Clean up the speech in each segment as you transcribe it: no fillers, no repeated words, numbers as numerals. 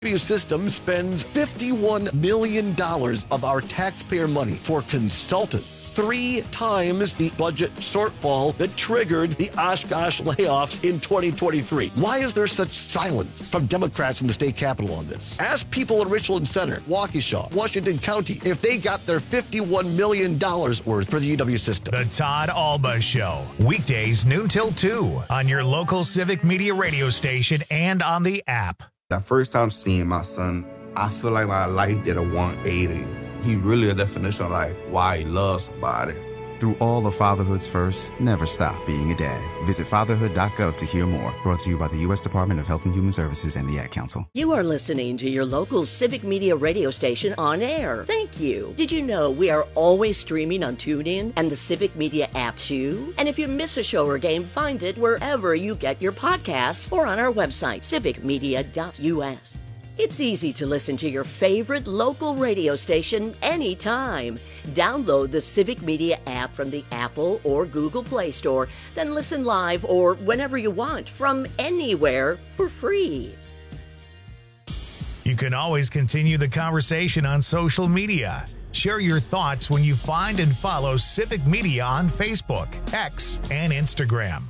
UW System spends $51 million of our taxpayer money for consultants, 3 times the budget shortfall that triggered the Oshkosh layoffs in 2023. Why is there such silence from Democrats in the state capitol on this? Ask people at Richland Center, Waukesha, Washington County, if they got their $51 million worth for the UW System. The Todd Alba Show, weekdays noon till 2 on your local Civic Media radio station and on the app. The first time seeing my son, I feel like my life did a 180. He really a definition of like why he loves somebody. Through all of fatherhood's first, never stop being a dad. Visit fatherhood.gov to hear more. Brought to you by the U.S. Department of Health and Human Services and the Ad Council. You are listening to your local Civic Media radio station on air. Thank you. Did you know we are always streaming on TuneIn and the Civic Media app too? And if you miss a show or game, find it wherever you get your podcasts or on our website, civicmedia.us. It's easy to listen to your favorite local radio station anytime. Download the Civic Media app from the Apple or Google Play Store, then listen live or whenever you want from anywhere for free. You can always continue the conversation on social media. Share your thoughts when you find and follow Civic Media on Facebook, X, and Instagram.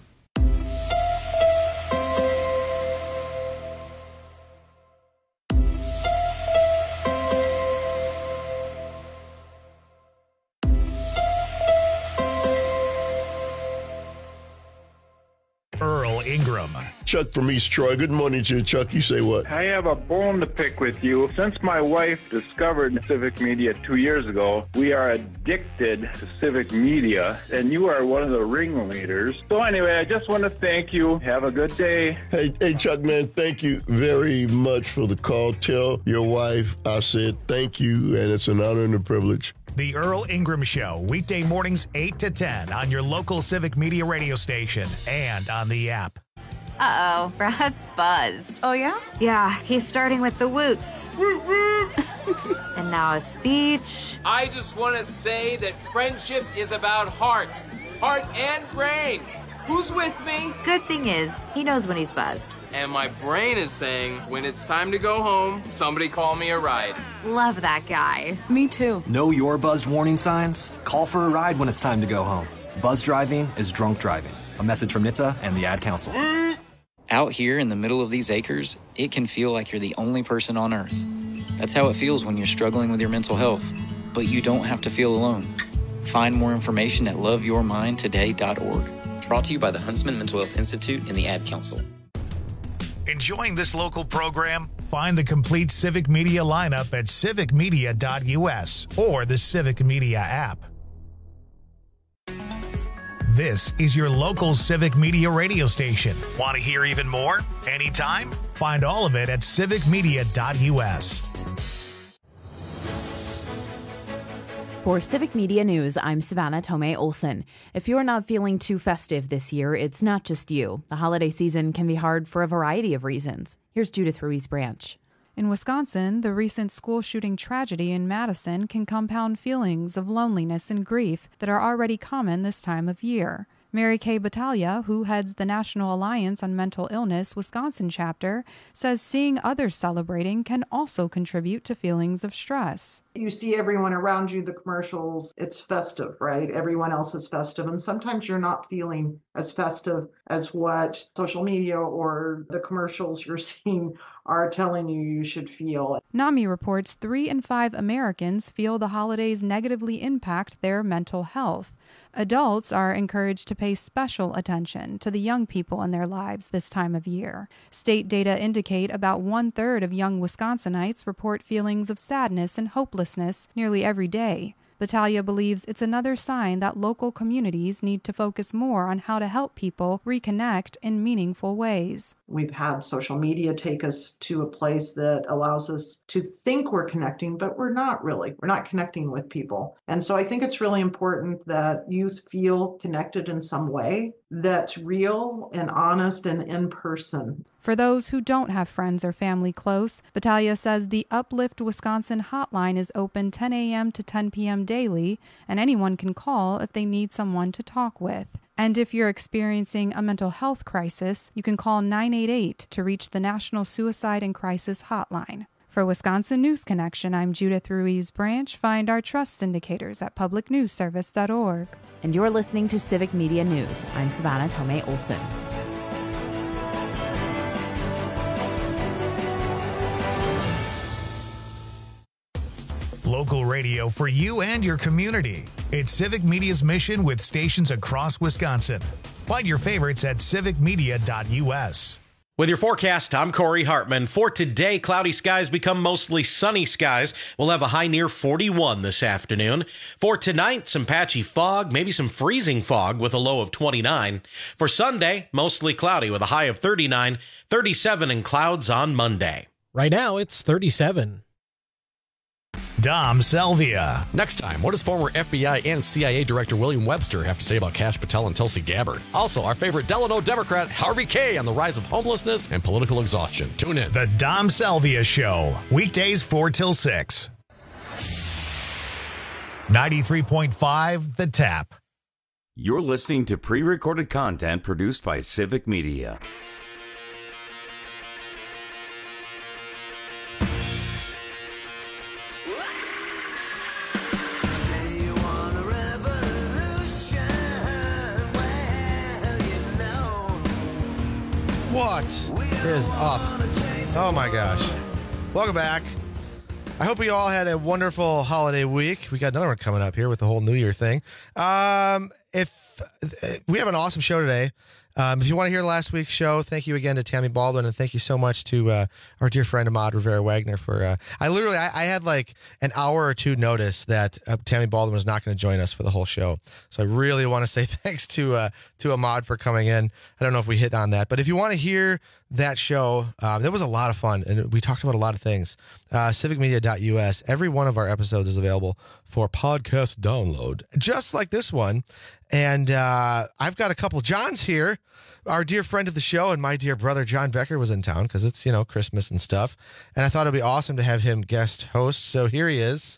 Earl Ingram. Chuck from East Troy. Good morning to you, Chuck. You say what? I have a bone to pick with you. Since my wife discovered Civic Media 2 years ago, we are addicted to Civic Media, and you are one of the ringleaders. So anyway, I just want to thank you. Have a good day. Hey, Chuck, man, thank you very much for the call. Tell your wife I said thank you, and it's an honor and a privilege. The Earl Ingram Show, weekday mornings 8 to 10 on your local Civic Media radio station and on the app. Uh-oh, Brad's buzzed. Oh, yeah? Yeah, he's starting with the woots. And now a speech. I just want to say that friendship is about heart and brain. Who's with me? Good thing is, he knows when he's buzzed. And my brain is saying, when it's time to go home, somebody call me a ride. Love that guy. Me too. Know your buzzed warning signs? Call for a ride when it's time to go home. Buzz driving is drunk driving. A message from NHTSA and the Ad Council. Out here in the middle of these acres, it can feel like you're the only person on Earth. That's how it feels when you're struggling with your mental health. But you don't have to feel alone. Find more information at loveyourmindtoday.org. Brought to you by the Huntsman Mental Health Institute and the Ad Council. Enjoying this local program? Find the complete Civic Media lineup at civicmedia.us or the Civic Media app. This is your local Civic Media radio station. Want to hear even more? Anytime? Find all of it at civicmedia.us. For Civic Media News, I'm Savannah Tomei Olson. If you're not feeling too festive this year, it's not just you. The holiday season can be hard for a variety of reasons. Here's Judith Ruiz Branch. In Wisconsin, the recent school shooting tragedy in Madison can compound feelings of loneliness and grief that are already common this time of year. Mary Kay Battaglia, who heads the National Alliance on Mental Illness Wisconsin chapter, says seeing others celebrating can also contribute to feelings of stress. You see everyone around you, the commercials, it's festive, right? Everyone else is festive. And sometimes you're not feeling as festive as what social media or the commercials you're seeing are telling you should feel. NAMI reports 3 in 5 Americans feel the holidays negatively impact their mental health. Adults are encouraged to pay special attention to the young people in their lives this time of year. State data indicate about 1/3 of young Wisconsinites report feelings of sadness and hopelessness nearly every day. Battaglia believes it's another sign that local communities need to focus more on how to help people reconnect in meaningful ways. We've had social media take us to a place that allows us to think we're connecting, but we're not really. We're not connecting with people. And so I think it's really important that youth feel connected in some way that's real and honest and in person. For those who don't have friends or family close, Battaglia says the Uplift Wisconsin hotline is open 10 a.m. to 10 p.m. daily, and anyone can call if they need someone to talk with. And if you're experiencing a mental health crisis, you can call 988 to reach the National Suicide and Crisis Hotline. For Wisconsin News Connection, I'm Judith Ruiz Branch. Find our trust indicators at publicnewsservice.org. And you're listening to Civic Media News. I'm Savannah Tomei Olson. Local radio for you and your community. It's Civic Media's mission with stations across Wisconsin. Find your favorites at civicmedia.us. With your forecast, I'm Corey Hartman. For today, cloudy skies become mostly sunny skies. We'll have a high near 41 this afternoon. For tonight, some patchy fog, maybe some freezing fog with a low of 29. For Sunday, mostly cloudy with a high of 39, 37 and clouds on Monday. Right now, it's 37. Dom Salvia. Next time, what does former FBI and CIA Director William Webster have to say about Kash Patel and Tulsi Gabbard? Also, our favorite Delano Democrat, Harvey Kaye, on the rise of homelessness and political exhaustion. Tune in. The Dom Salvia Show, weekdays 4 till 6. 93.5 The Tap. You're listening to pre-recorded content produced by Civic Media. What is up? Oh my gosh. Welcome back. I hope you all had a wonderful holiday week. We got another one coming up here with the whole New Year thing. If we have an awesome show today. If you want to hear last week's show, thank you again to Tammy Baldwin, and thank you so much to our dear friend Ahmad Rivera-Wagner for. I had like an hour or two notice that Tammy Baldwin was not going to join us for the whole show, so I really want to say thanks to Ahmad for coming in. I don't know if we hit on that, but if you want to hear that show, that was a lot of fun, and we talked about a lot of things. Civicmedia.us. Every one of our episodes is available for podcast download, just like this one. And I've got a couple Johns here. Our dear friend of the show and my dear brother John Becker was in town because it's, Christmas and stuff. And I thought it'd be awesome to have him guest host. So here he is.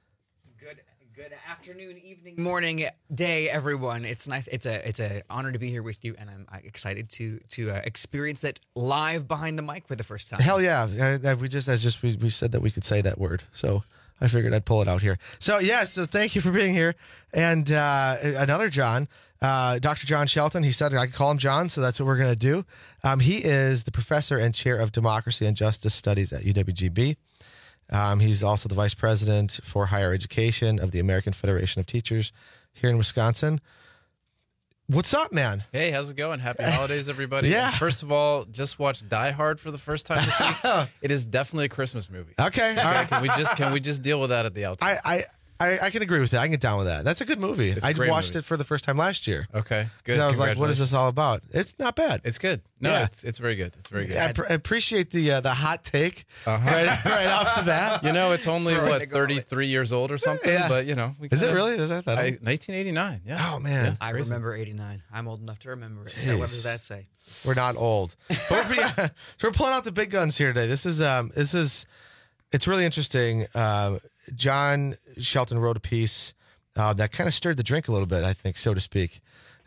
Good afternoon, evening, morning, day, everyone. It's nice. It's a honor to be here with you, and I'm excited to experience that live behind the mic for the first time. Hell yeah! We said that we could say that word, so I figured I'd pull it out here. So so thank you for being here. And another John, Dr. John Shelton, he said I could call him John, so that's what we're going to do. He is the professor and chair of Democracy and Justice Studies at UWGB. He's also the vice president for higher education of the American Federation of Teachers here in Wisconsin. What's up, man? Hey, how's it going? Happy holidays, everybody. Yeah. First of all, just watched Die Hard for the first time this week. It is definitely a Christmas movie. Okay. All right. Can we just deal with that at the outset? I can agree with that. I can get down with that. That's a good movie. I watched it for the first time last year. Okay, good. Because I was like, what is this all about? It's not bad. It's good. No, Yeah. it's very good. It's very good. I appreciate the hot take right off the bat. It's only, 33 years old or something? Yeah. But, Is it really? Is that old? 1989, yeah. Oh, man. Yeah, I crazy. remember 89. I'm old enough to remember it. Jeez. So what does that say? We're not old. But so we're pulling out the big guns here today. This is it's really interesting. John Shelton wrote a piece that kind of stirred the drink a little bit, I think, so to speak.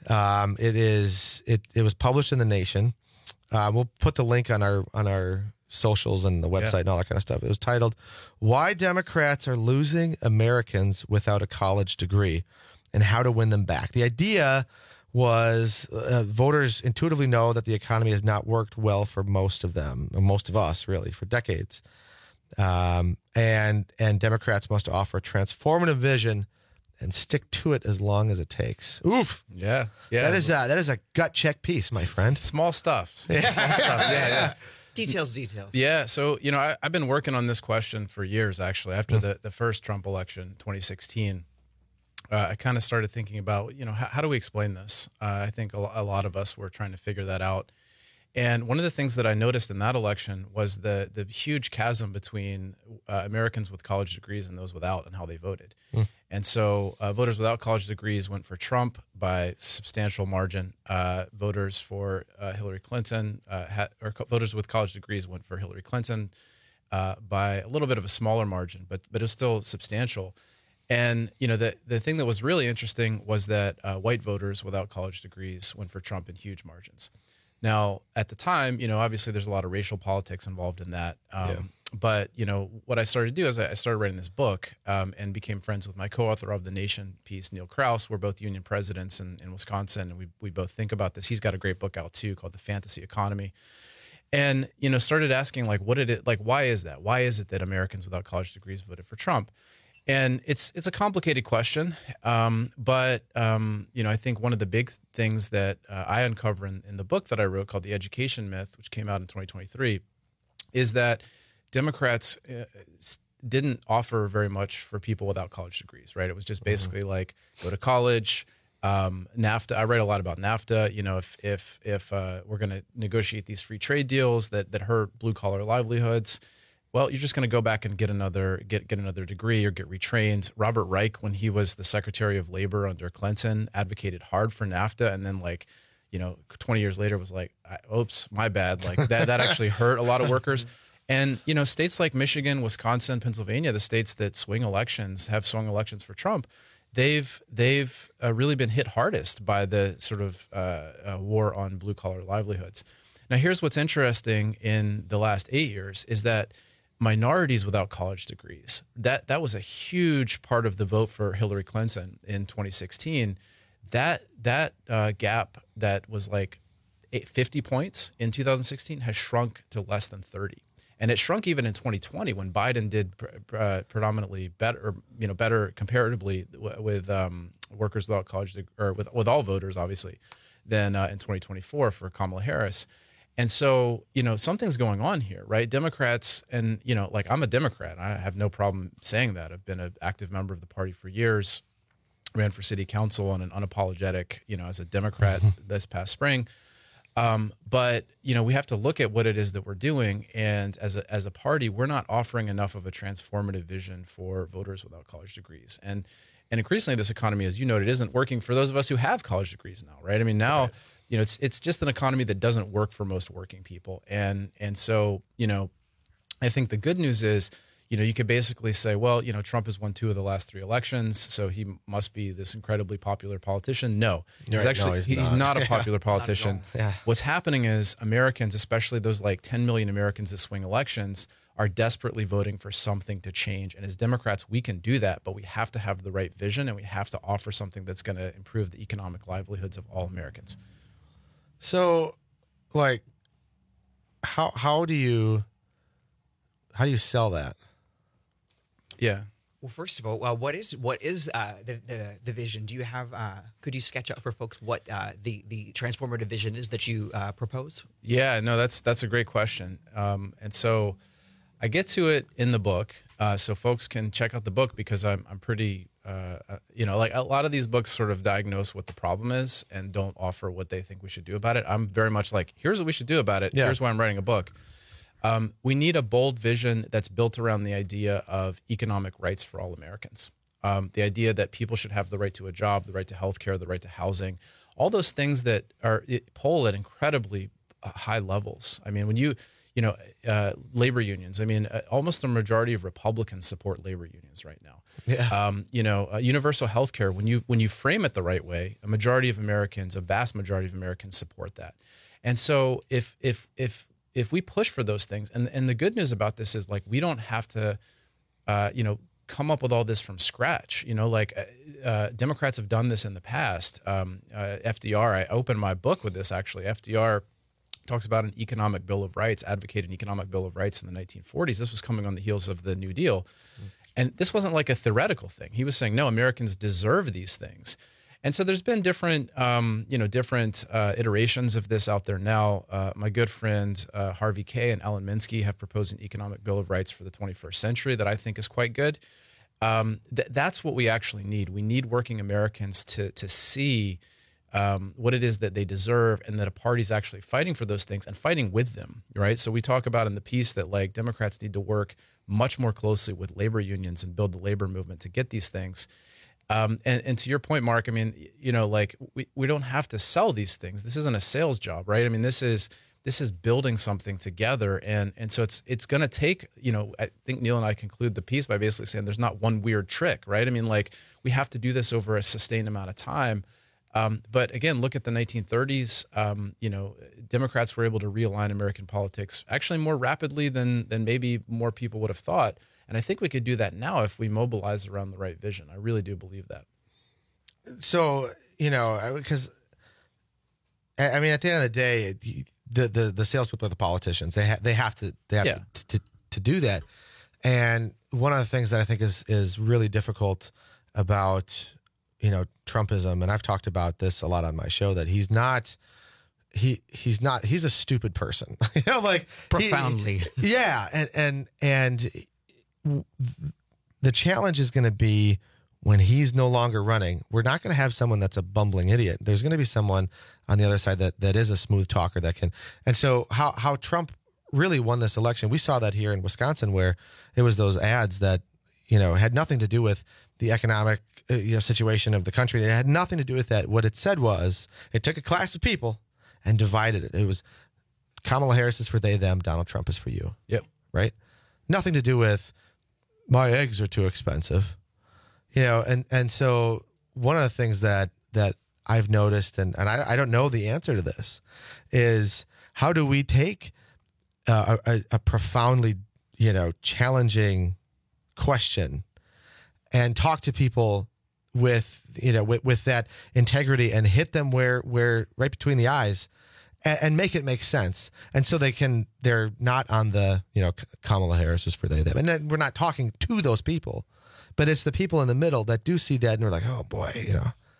It was published in The Nation. We'll put the link on our socials and the website and all that kind of stuff. It was titled "Why Democrats Are Losing Americans Without a College Degree and How to Win Them Back." The idea was voters intuitively know that the economy has not worked well for most of them, or most of us, really, for decades. And Democrats must offer a transformative vision and stick to it as long as it takes. Oof. Yeah. That is a gut check piece, my friend. Small stuff. Small stuff. Yeah. Details. Yeah. So, I've been working on this question for years, actually. After the first Trump election, 2016, I kind of started thinking about, how do we explain this? I think a lot of us were trying to figure that out. And one of the things that I noticed in that election was the huge chasm between Americans with college degrees and those without, and how they voted. And so voters without college degrees went for Trump by substantial margin. Voters for Hillary Clinton, voters with college degrees went for Hillary Clinton by a little bit of a smaller margin, but it was still substantial. And, the thing that was really interesting was that white voters without college degrees went for Trump in huge margins. Now, at the time, obviously there's a lot of racial politics involved in that. But, what I started to do is I started writing this book and became friends with my co-author of The Nation piece, Neil Krauss. We're both union presidents in Wisconsin, and we both think about this. He's got a great book out, too, called The Fantasy Economy. And, started asking, why is that? Why is it that Americans without college degrees voted for Trump? And it's a complicated question, but I think one of the big things that I uncover in the book that I wrote called The Education Myth, which came out in 2023, is that Democrats didn't offer very much for people without college degrees, right? It was just basically like go to college. NAFTA. I write a lot about NAFTA. If we're going to negotiate these free trade deals that hurt blue collar livelihoods, well, you're just going to go back and get another degree or get retrained. Robert Reich, when he was the Secretary of Labor under Clinton, advocated hard for NAFTA, and then 20 years later was like, oops, my bad. Like that actually hurt a lot of workers. And states like Michigan, Wisconsin, Pennsylvania, the states that have swung elections for Trump, they've really been hit hardest by the sort of war on blue collar livelihoods. Now, here's what's interesting in the last 8 years is that minorities without college degrees, that was a huge part of the vote for Hillary Clinton in 2016. That gap that was like 50 points in 2016 has shrunk to less than 30. And it shrunk even in 2020 when Biden did predominantly better, better comparatively with workers without college or with all voters, obviously, than in 2024 for Kamala Harris. And so, something's going on here, right? Democrats, and, I'm a Democrat. I have no problem saying that. I've been an active member of the party for years, ran for city council and an unapologetic, as a Democrat this past spring. But we have to look at what it is that we're doing. And as a party, we're not offering enough of a transformative vision for voters without college degrees. And increasingly, this economy, as you noted, isn't working for those of us who have college degrees now, right? I mean, now... Right. It's just an economy that doesn't work for most working people. And so, I think the good news is, you could basically say, well, Trump has won 2 of the last 3 elections, so he must be this incredibly popular politician. No, he's not a popular politician. Yeah. What's happening is Americans, especially those 10 million Americans that swing elections, are desperately voting for something to change. And as Democrats, we can do that, but we have to have the right vision, and we have to offer something that's going to improve the economic livelihoods of all Americans. So, how do you sell that? Yeah. Well, first of all, what is the vision? Do you have? Could you sketch out for folks what the transformative vision is that you propose? Yeah, no, that's a great question, and so I get to it in the book, so folks can check out the book because I'm pretty. A lot of these books sort of diagnose what the problem is and don't offer what they think we should do about it. I'm very much like, here's what we should do about it. Yeah. Here's why I'm writing a book. We need a bold vision that's built around the idea of economic rights for all Americans. The idea that people should have the right to a job, the right to health care, the right to housing, all those things that poll at incredibly high levels. I mean, when labor unions. I mean, almost a majority of Republicans support labor unions right now. Yeah. Universal health care, when you frame it the right way, a vast majority of Americans support that. And so if we push for those things, and the good news about this is we don't have to, come up with all this from scratch. Democrats have done this in the past. FDR, I opened my book with this actually. FDR talks about an economic bill of rights, advocated an economic bill of rights in the 1940s. This was coming on the heels of the New Deal. And this wasn't like a theoretical thing. He was saying, no, Americans deserve these things. And so there's been different iterations of this out there now. My good friend Harvey Kaye and Alan Minsky have proposed an economic bill of rights for the 21st century that I think is quite good. That's what we actually need. We need working Americans to see what it is that they deserve, and that a party's actually fighting for those things and fighting with them, right? So we talk about in the piece that Democrats need to work much more closely with labor unions and build the labor movement to get these things. And to your point, Mark, I mean, we don't have to sell these things. This isn't a sales job, right? I mean, this is this is building something together. And so it's going to take, I think Neil and I conclude the piece by basically saying there's not one weird trick, right? I mean, like, we have to do this over a sustained amount of time. But again, look at the 1930s. Democrats were able to realign American politics actually more rapidly than maybe more people would have thought. And I think we could do that now if we mobilize around the right vision. I really do believe that. So, because I mean, at the end of the day, the salespeople are the politicians. They have to do that. And one of the things that I think is really difficult about Trumpism, and I've talked about this a lot on my show, that he's a stupid person. Profoundly. And the challenge is going to be when he's no longer running, we're not going to have someone that's a bumbling idiot. There's going to be someone on the other side that is a smooth talker that can. And so how Trump really won this election, we saw that here in Wisconsin, where it was those ads that, had nothing to do with the economic situation of the country. It had nothing to do with that. What it said was it took a class of people and divided it. It was Kamala Harris is for they, them. Donald Trump is for you. Yep. Right? Nothing to do with my eggs are too expensive. And so one of the things that I've noticed, and I don't know the answer to this, is how do we take a profoundly, challenging question and talk to people with that integrity and hit them where right between the eyes and make it make sense. And so they're not on the, Kamala Harris is for they, them. And then we're not talking to those people, but it's the people in the middle that do see that and we're like, oh boy,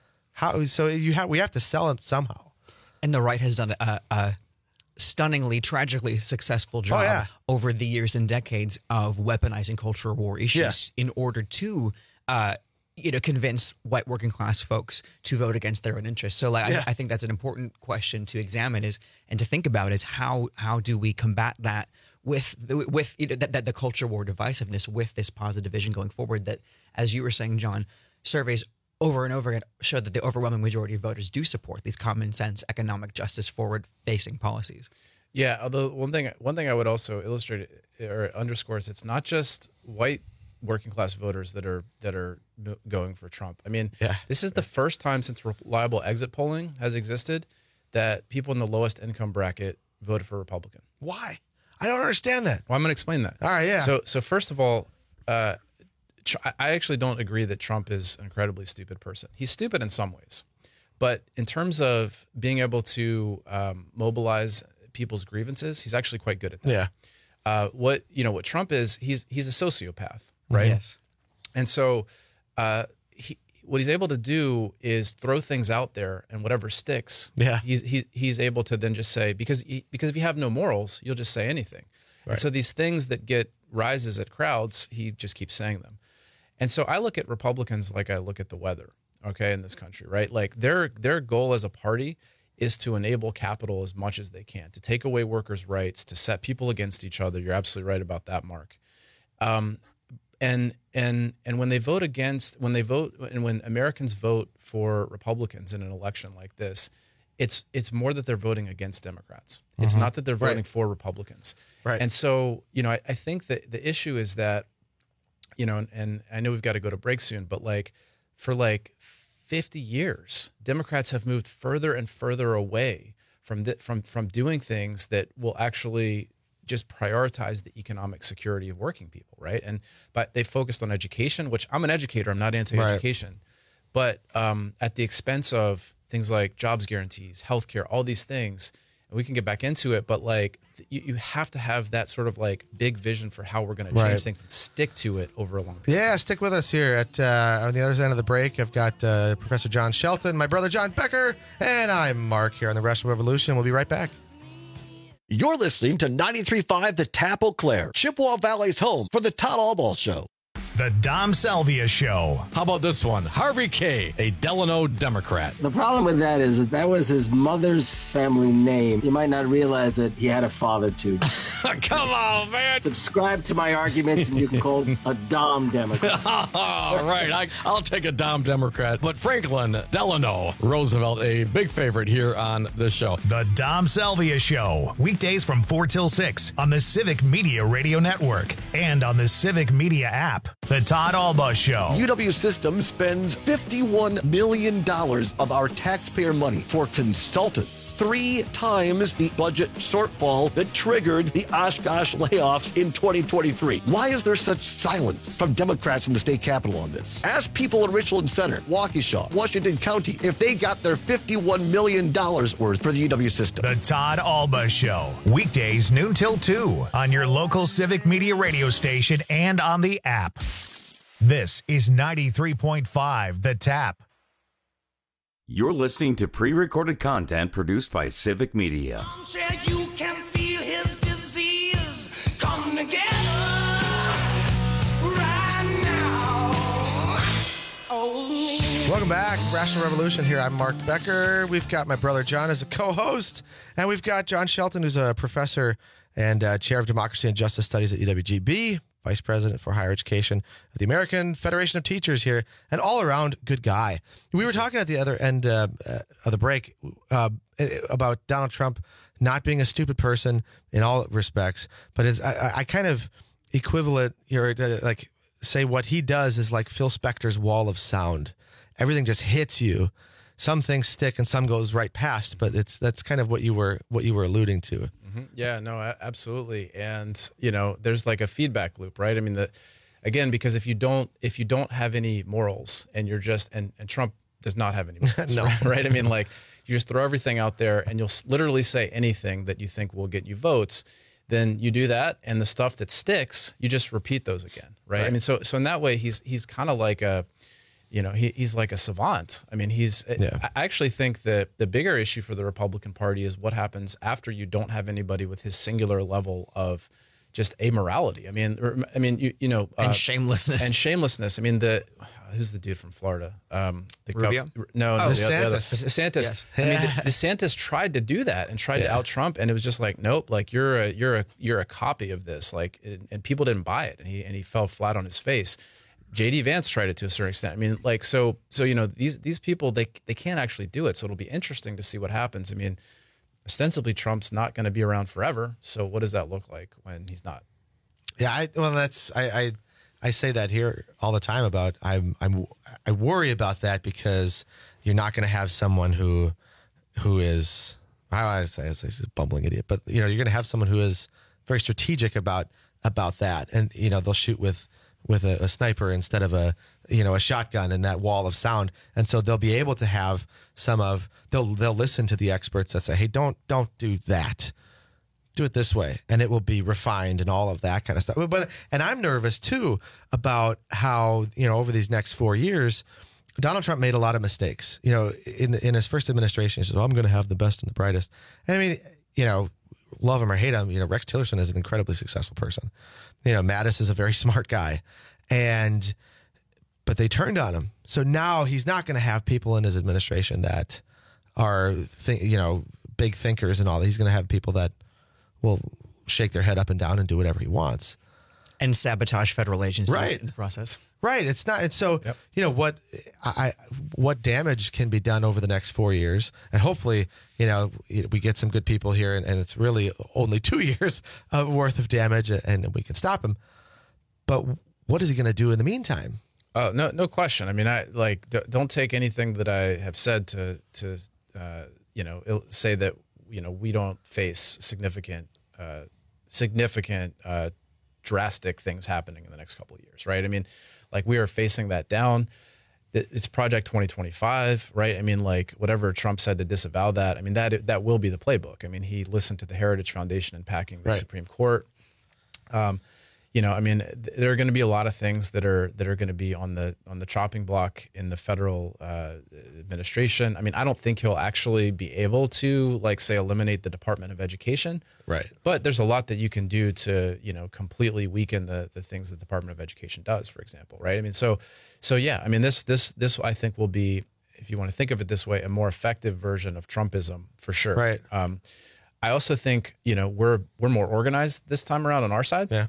we have to sell them somehow. And the right has done a stunningly, tragically successful job over the years and decades of weaponizing cultural war issues in order to, convince white working class folks to vote against their own interests. So, I think that's an important question to examine and to think about is how do we combat that with the culture war divisiveness with this positive vision going forward? That, as you were saying, John, surveys over and over again showed that the overwhelming majority of voters do support these common sense, economic justice forward facing policies. Yeah, although one thing I would also illustrate or underscore is it's not just white working class voters that are going for Trump. I mean, this is the first time since reliable exit polling has existed that people in the lowest income bracket voted for Republican. Why? I don't understand that. Well, I'm going to explain that. All right, yeah. So first of all, I actually don't agree that Trump is an incredibly stupid person. He's stupid in some ways, but in terms of being able to mobilize people's grievances, he's actually quite good at that. Yeah. What Trump is, he's a sociopath, right? Yes. And so what he's able to do is throw things out there, and whatever sticks, he's able to then just say, because if you have no morals, you'll just say anything. Right. And so these things that get rises at crowds, he just keeps saying them. And so I look at Republicans like I look at the weather, okay, in this country, right? Like their goal as a party is to enable capital as much as they can, to take away workers' rights, to set people against each other. You're absolutely right about that, Mark. And when Americans vote for Republicans in an election like this, it's more that they're voting against Democrats. It's not that they're voting for Republicans. Right. And so, I think that the issue is that, and I know we've got to go to break soon, but for 50 years, Democrats have moved further and further away from doing things that will actually just prioritize the economic security of working people, right? But they focused on education, which I'm an educator, I'm not anti-education, but at the expense of things like jobs guarantees, healthcare, all these things. And we can get back into it, but you have to have that sort of big vision for how we're going to change things and stick to it over a long period. Yeah, stick with us here at on the other side of the break. I've got Professor John Shelton, my brother John Becker, and I'm Mark here on the Russian Revolution. We'll be right back. You're listening to 93.5 The Tap Eau Claire, Chippewa Valley's home for the Todd Albaugh Show. The Dom Salvia Show. How about this one? Harvey K., a Delano Democrat. The problem with that is that was his mother's family name. You might not realize that he had a father, too. Come on, man. Subscribe to my arguments, and you can call a Dom Democrat. All right, I'll take a Dom Democrat. But Franklin Delano Roosevelt, a big favorite here on this show. The Dom Salvia Show. Weekdays from 4 till 6 on the Civic Media Radio Network and on the Civic Media app. The Todd Alba Show. UW Systems spends $51 million of our taxpayer money for consultants. 3 times the budget shortfall that triggered the Oshkosh layoffs in 2023. Why is there such silence from Democrats in the state capitol on this? Ask people in Richland Center, Waukesha, Washington County if they got their $51 million worth for the UW system. The Todd Alba Show. Weekdays noon till 2 on your local Civic Media radio station and on the app. This is 93.5 The Tap. You're listening to pre-recorded content produced by Civic Media. You can feel his disease come together right now. Welcome back. Rational Revolution here. I'm Mark Becker. We've got my brother John as a co-host, and we've got John Shelton, who's a professor and chair of Democracy and Justice Studies at UWGB, Vice President for Higher Education of the American Federation of Teachers here, and all-around good guy. We were talking at the other end of the break about Donald Trump not being a stupid person in all respects, but I kind of equivalent here, like say what he does is like Phil Spector's wall of sound. Everything just hits you. Some things stick and some goes right past, but that's kind of what you were alluding to. Mm-hmm. Yeah, no, absolutely. And there's like a feedback loop, right? I mean, because if you don't have any morals and you're just and Trump does not have any morals, No. right? I mean, like you just throw everything out there and you'll literally say anything that you think will get you votes. Then you do that, and the stuff that sticks, you just repeat those again, right? I mean, so in that way, he's kind of like a. He's like a savant. I mean, I actually think that the bigger issue for the Republican Party is what happens after you don't have anybody with his singular level of just amorality. I mean, and shamelessness. I mean, who's the dude from Florida? Rubio? No, DeSantis. DeSantis. Yes. I mean, DeSantis tried to do that and tried to out Trump, and it was just like, nope, like you're a copy of this, like, and people didn't buy it, and he fell flat on his face. J.D. Vance tried it to a certain extent. I mean, like, so these people, they can't actually do it. So it'll be interesting to see what happens. I mean, ostensibly Trump's not going to be around forever. So what does that look like when he's not? Yeah, I say that here all the time about I worry about that because you're not going to have someone who is I say he's a bumbling idiot, but you're going to have someone who is very strategic about that, and they'll shoot with a sniper instead of a shotgun and that wall of sound. And so they'll be able to have they'll listen to the experts that say, hey, don't do that. Do it this way. And it will be refined and all of that kind of stuff. And I'm nervous too about how, over these next 4 years, Donald Trump made a lot of mistakes. In his first administration, he said, I'm going to have the best and the brightest. And I mean, love him or hate him, Rex Tillerson is an incredibly successful person. Mattis is a very smart guy, but they turned on him. So now he's not going to have people in his administration that are, big thinkers and all that. He's going to have people that will shake their head up and down and do whatever he wants. And sabotage federal agencies in the process. Right. It's not. It's so, what damage can be done over the next 4 years. And hopefully, we get some good people here and it's really only 2 years worth of damage and we can stop him. But what is he going to do in the meantime? Oh, no question. I mean, don't take anything that I have said to say that, we don't face significant drastic things happening in the next couple of years, right? I mean, like we are facing that down. It's Project 2025, right? I mean, like whatever Trump said to disavow that, I mean, that will be the playbook. I mean, he listened to the Heritage Foundation in packing the Supreme Court. I mean, there are going to be a lot of things that are going to be on the chopping block in the federal administration. I mean, I don't think he'll actually be able to, like, say, eliminate the Department of Education. Right. But there's a lot that you can do to, completely weaken the things that the Department of Education does, for example. Right. I mean, so yeah. I mean, this I think will be, if you want to think of it this way, a more effective version of Trumpism for sure. Right. I also think, we're more organized this time around on our side. Yeah.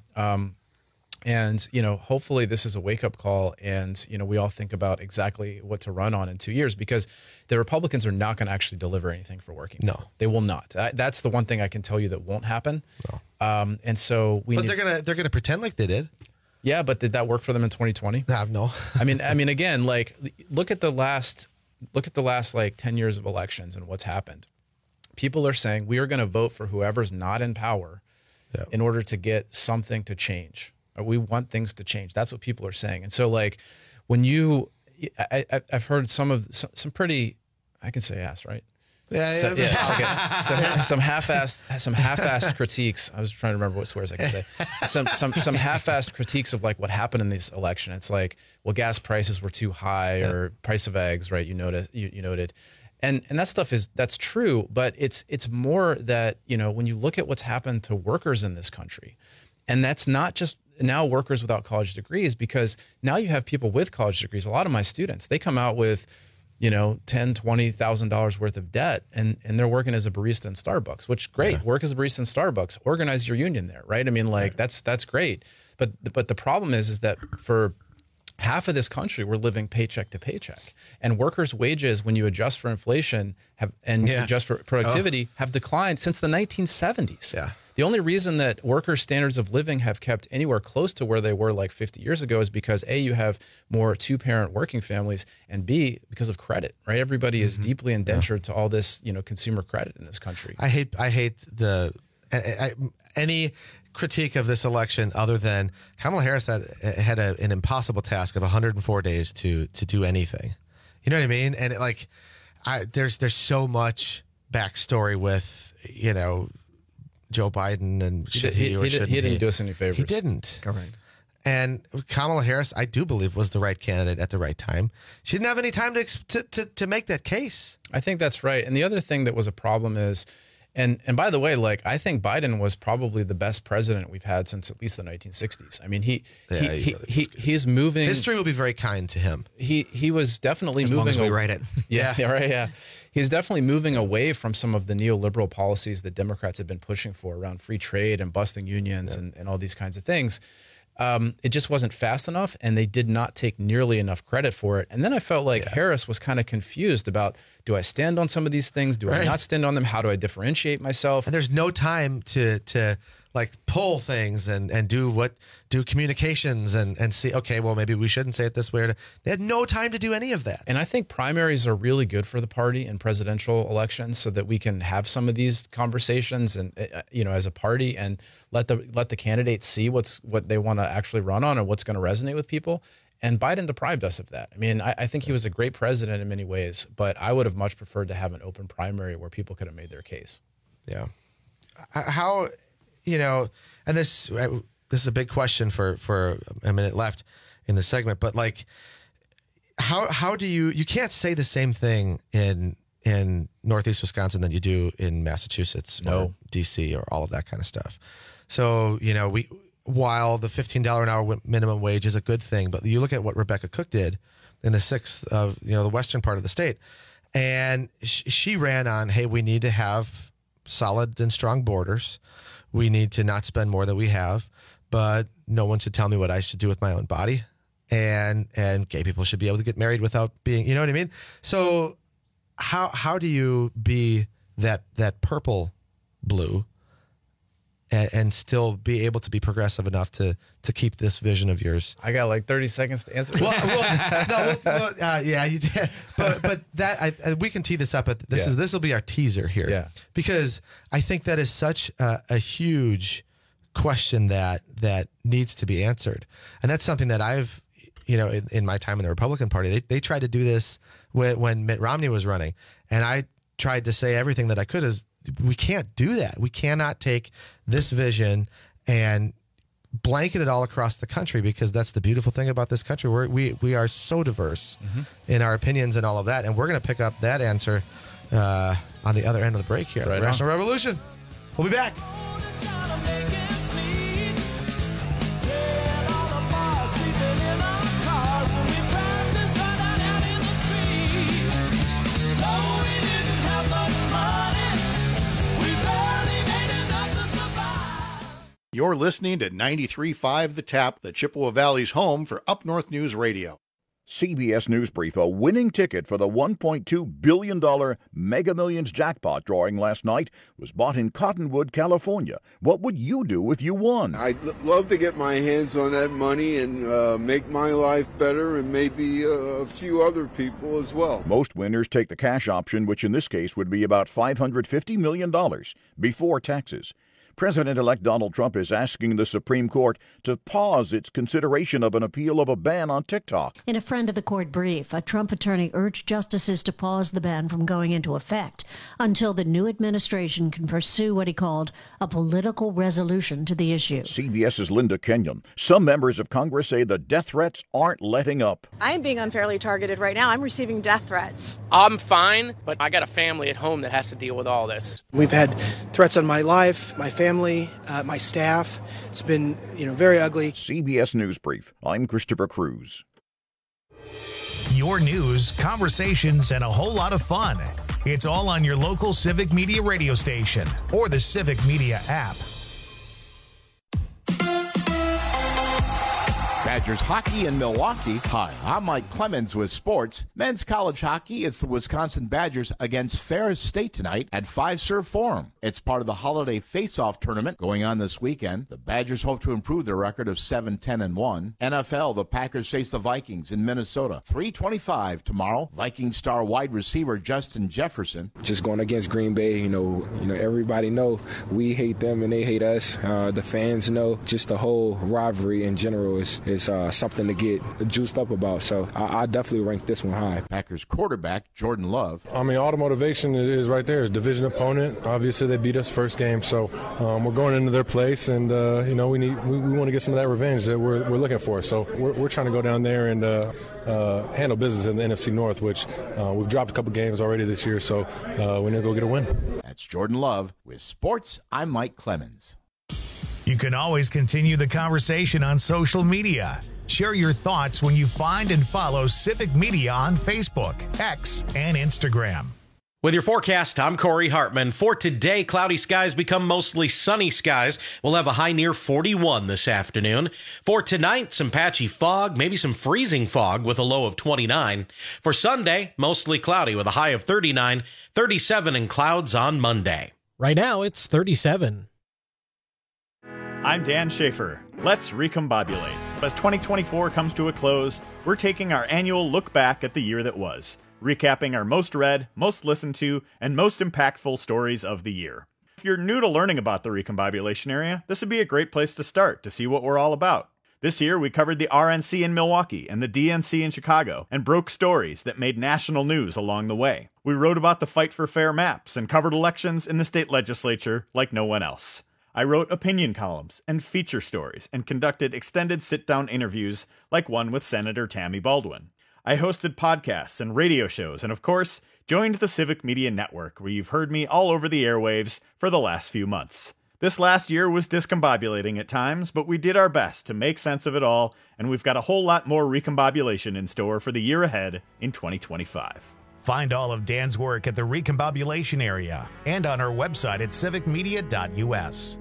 And, hopefully this is a wake-up call and, we all think about exactly what to run on in 2 years, because the Republicans are not going to actually deliver anything for working people. No. They will not. That's the one thing I can tell you that won't happen. No. And so they're gonna pretend like they did. Yeah, but did that work for them in 2020? No. I mean, again, like, look at the last like 10 years of elections and what's happened. People are saying we are going to vote for whoever's not in power in order to get something to change. We want things to change. That's what people are saying. And so, like, when I've heard some pretty, I can say ass, right? Yeah. Okay. Some half-assed critiques. I was trying to remember what swears I can say. Some half-assed critiques of, like, what happened in this election. It's like, well, gas prices were too high, or price of eggs, right? You noted. And that stuff that's true, but it's more that, when you look at what's happened to workers in this country, and that's not just now workers without college degrees, because now you have people with college degrees. A lot of my students, they come out with, $10,000, $20,000 worth of debt, and they're working as a barista in Starbucks, which great. Yeah. Work as a barista in Starbucks, organize your union there, right? I mean, like, that's great. But the problem is that for half of this country, we're living paycheck to paycheck, and workers' wages, when you adjust for inflation adjust for productivity, have declined since the 1970s. Yeah. The only reason that workers' standards of living have kept anywhere close to where they were like 50 years ago is because A, you have more two-parent working families, and B, because of credit, right? Everybody is deeply indentured to all this, consumer credit in this country. I hate any critique of this election other than Kamala Harris had an impossible task of 104 days to do anything. You know what I mean? And there's so much backstory with, Joe Biden and should he or shouldn't he? He didn't do us any favors. He didn't. Correct. And Kamala Harris, I do believe, was the right candidate at the right time. She didn't have any time to make that case. I think that's right. And the other thing that was a problem is, and by the way, like, I think Biden was probably the best president we've had since at least the 1960s. I mean, he's moving. History will be very kind to him. He was definitely moving. As long as we write it. Yeah, right. Yeah, he's definitely moving away from some of the neoliberal policies that Democrats have been pushing for around free trade and busting unions and all these kinds of things. It just wasn't fast enough, and they did not take nearly enough credit for it. And then I felt like Harris was kind of confused about, do I stand on some of these things? Do I not stand on them? How do I differentiate myself? And there's no time to like pull things and do communications and see, okay, well, maybe we shouldn't say it this way. They had no time to do any of that. And I think primaries are really good for the party in presidential elections, so that we can have some of these conversations and, as a party, and let the candidates see what they want to actually run on and what's going to resonate with people. And Biden deprived us of that. I mean, I think he was a great president in many ways, but I would have much preferred to have an open primary where people could have made their case. Yeah. How, and this is a big question for a minute left in the segment, but like, how do you can't say the same thing in Northeast Wisconsin than you do in Massachusetts or DC or all of that kind of stuff. So, while the $15 an hour minimum wage is a good thing, but you look at what Rebecca Cook did in the 6th of, the western part of the state, and she ran on, hey, we need to have solid and strong borders. We need to not spend more than we have, but no one should tell me what I should do with my own body. And gay people should be able to get married without being, you know what I mean? So how do you be that purple blue and still be able to be progressive enough to keep this vision of yours? I got like 30 seconds to answer. Yeah, you did. But that we can tee this up. But this will be our teaser here. Yeah. Because I think that is such a huge question that needs to be answered, and that's something that I've, in my time in the Republican Party, they tried to do this when Mitt Romney was running, and I tried to say everything that I could is, we can't do that. We cannot take this vision and blanket it all across the country, because that's the beautiful thing about this country. We are so diverse in our opinions and all of that. And we're going to pick up that answer on the other end of the break here. Right, Rational Revolution. We'll be back. You're listening to 93.5 The Tap, the Chippewa Valley's home for Up North News Radio. CBS News Brief, a winning ticket for the $1.2 billion Mega Millions jackpot drawing last night was bought in Cottonwood, California. What would you do if you won? I'd love to get my hands on that money and make my life better, and maybe a few other people as well. Most winners take the cash option, which in this case would be about $550 million before taxes. President-elect Donald Trump is asking the Supreme Court to pause its consideration of an appeal of a ban on TikTok. In a friend of the court brief, a Trump attorney urged justices to pause the ban from going into effect until the new administration can pursue what he called a political resolution to the issue. CBS's Linda Kenyon. Some members of Congress say the death threats aren't letting up. I am being unfairly targeted right now. I'm receiving death threats. I'm fine, but I got a family at home that has to deal with all this. We've had threats on my life, my family, my staff. It's been, very ugly. CBS News Brief. I'm Christopher Cruz. Your news, conversations, and a whole lot of fun. It's all on your local Civic Media radio station or the Civic Media app. Badgers hockey in Milwaukee. Hi, I'm Mike Clemens with sports. Men's college hockey, it's the Wisconsin Badgers against Ferris State tonight at Fiserv Forum. It's part of the holiday face-off tournament going on this weekend. The Badgers hope to improve their record of 7-10-1. NFL, the Packers face the Vikings in Minnesota. 3:25 tomorrow. Viking star wide receiver Justin Jefferson. Just going against Green Bay, everybody know we hate them and they hate us. The fans know. Just the whole rivalry in general is something to get juiced up about. So I definitely rank this one high. Packers quarterback Jordan Love. All the motivation is right there. It's a division opponent. Obviously, they beat us first game, so we're going into their place, and we want to get some of that revenge that we're looking for. So we're trying to go down there and handle business in the NFC North, which we've dropped a couple games already this year. So we need to go get a win. That's Jordan Love with sports. I'm Mike Clemens. You can always continue the conversation on social media. Share your thoughts when you find and follow Civic Media on Facebook, X, and Instagram. With your forecast, I'm Corey Hartman. For today, cloudy skies become mostly sunny skies. We'll have a high near 41 this afternoon. For tonight, some patchy fog, maybe some freezing fog with a low of 29. For Sunday, mostly cloudy with a high of 39, 37 and clouds on Monday. Right now, it's 37. I'm Dan Schaefer. Let's recombobulate. As 2024 comes to a close, we're taking our annual look back at the year that was, recapping our most read, most listened to, and most impactful stories of the year. If you're new to learning about the recombobulation area, this would be a great place to start to see what we're all about. This year, we covered the RNC in Milwaukee and the DNC in Chicago, and broke stories that made national news along the way. We wrote about the fight for fair maps and covered elections in the state legislature like no one else. I wrote opinion columns and feature stories and conducted extended sit-down interviews like one with Senator Tammy Baldwin. I hosted podcasts and radio shows and, of course, joined the Civic Media Network, where you've heard me all over the airwaves for the last few months. This last year was discombobulating at times, but we did our best to make sense of it all, and we've got a whole lot more recombobulation in store for the year ahead in 2025. Find all of Dan's work at the recombobulation area and on our website at civicmedia.us.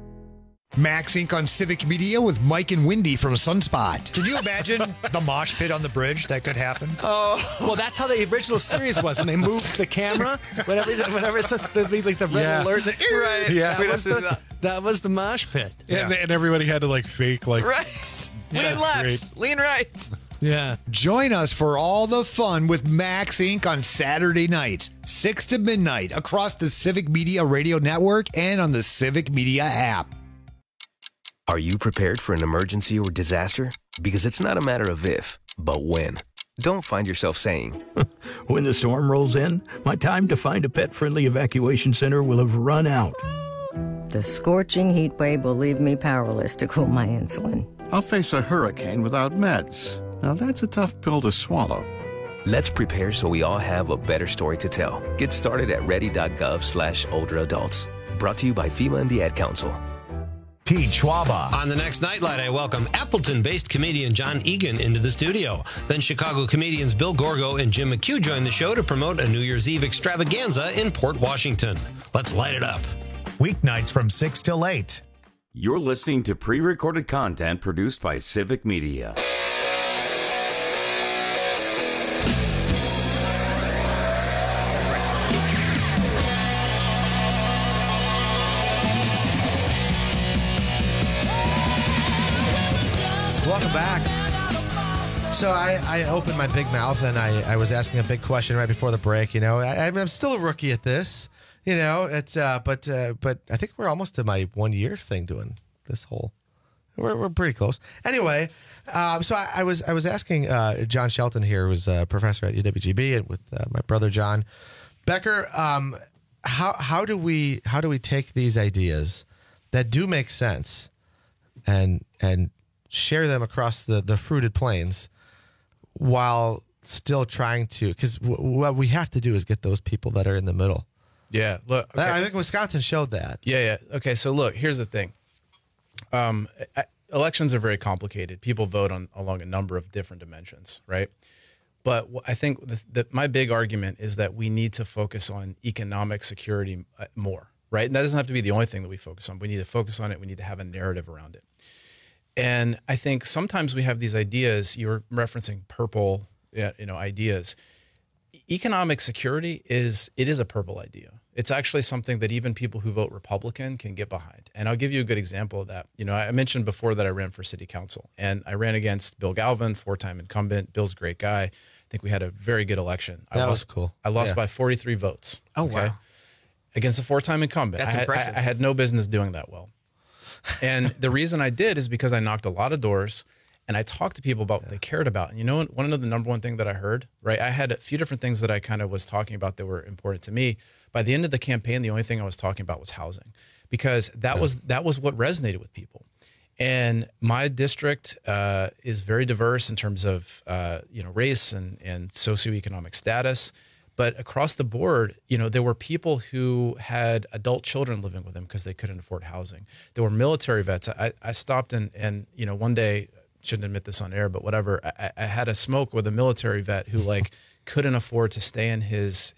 Max Inc. on Civic Media with Mike and Wendy from Sunspot. Can you imagine the mosh pit on the bridge that could happen? Oh, well, that's how the original series was when they moved the camera. Whenever it's the red alert. Right. Yeah. That was the mosh pit. Yeah. And everybody had to fake right. Lean left, great. Lean right. Yeah. Join us for all the fun with Max Inc. on Saturday nights, 6 to midnight, across the Civic Media Radio Network and on the Civic Media app. Are you prepared for an emergency or disaster? Because it's not a matter of if, but when. Don't find yourself saying, when the storm rolls in, my time to find a pet-friendly evacuation center will have run out. The scorching heat wave will leave me powerless to cool my insulin. I'll face a hurricane without meds. Now that's a tough pill to swallow. Let's prepare so we all have a better story to tell. Get started at ready.gov/older adults. Brought to you by FEMA and the Ad Council. Pete Schwaba. On the next Nightlight, I welcome Appleton-based comedian John Egan into the studio. Then Chicago comedians Bill Gorgo and Jim McHugh join the show to promote a New Year's Eve extravaganza in Port Washington. Let's light it up. Weeknights from 6 till 8. You're listening to pre-recorded content produced by Civic Media. Welcome back. So I opened my big mouth and I was asking a big question right before the break. You know, I'm still a rookie at this. You know, it's but I think we're almost to my 1 year thing doing this whole. We're pretty close. Anyway, so I was asking John Shelton here, who's a professor at UWGB, and with my brother John Becker. How do we take these ideas that do make sense and share them across the fruited plains while still trying to, because what we have to do is get those people that are in the middle. Yeah, look, okay. I think Wisconsin showed that. Yeah. Okay, so look, here's the thing. Elections are very complicated. People vote along a number of different dimensions, right? But I think my big argument is that we need to focus on economic security more, right? And that doesn't have to be the only thing that we focus on. We need to focus on it. We need to have a narrative around it. And I think sometimes we have these ideas. You're referencing purple, ideas. Economic security is a purple idea. It's actually something that even people who vote Republican can get behind. And I'll give you a good example of that. You know, I mentioned before that I ran for city council, and I ran against Bill Galvin, 4-time incumbent. Bill's a great guy. I think we had a very good election. That was cool. I lost by 43 votes. Oh, okay? Wow. Against a 4-time incumbent. That's impressive. I had no business doing that well. And the reason I did is because I knocked a lot of doors and I talked to people about what they cared about. And you know, want to know the number one thing that I heard, right? I had a few different things that I kind of was talking about that were important to me. By the end of the campaign, the only thing I was talking about was housing, because that was what resonated with people. And my district is very diverse in terms of race and socioeconomic status. But across the board, there were people who had adult children living with them because they couldn't afford housing. There were military vets. I stopped and one day, shouldn't admit this on air, but whatever, I had a smoke with a military vet who couldn't afford to stay in his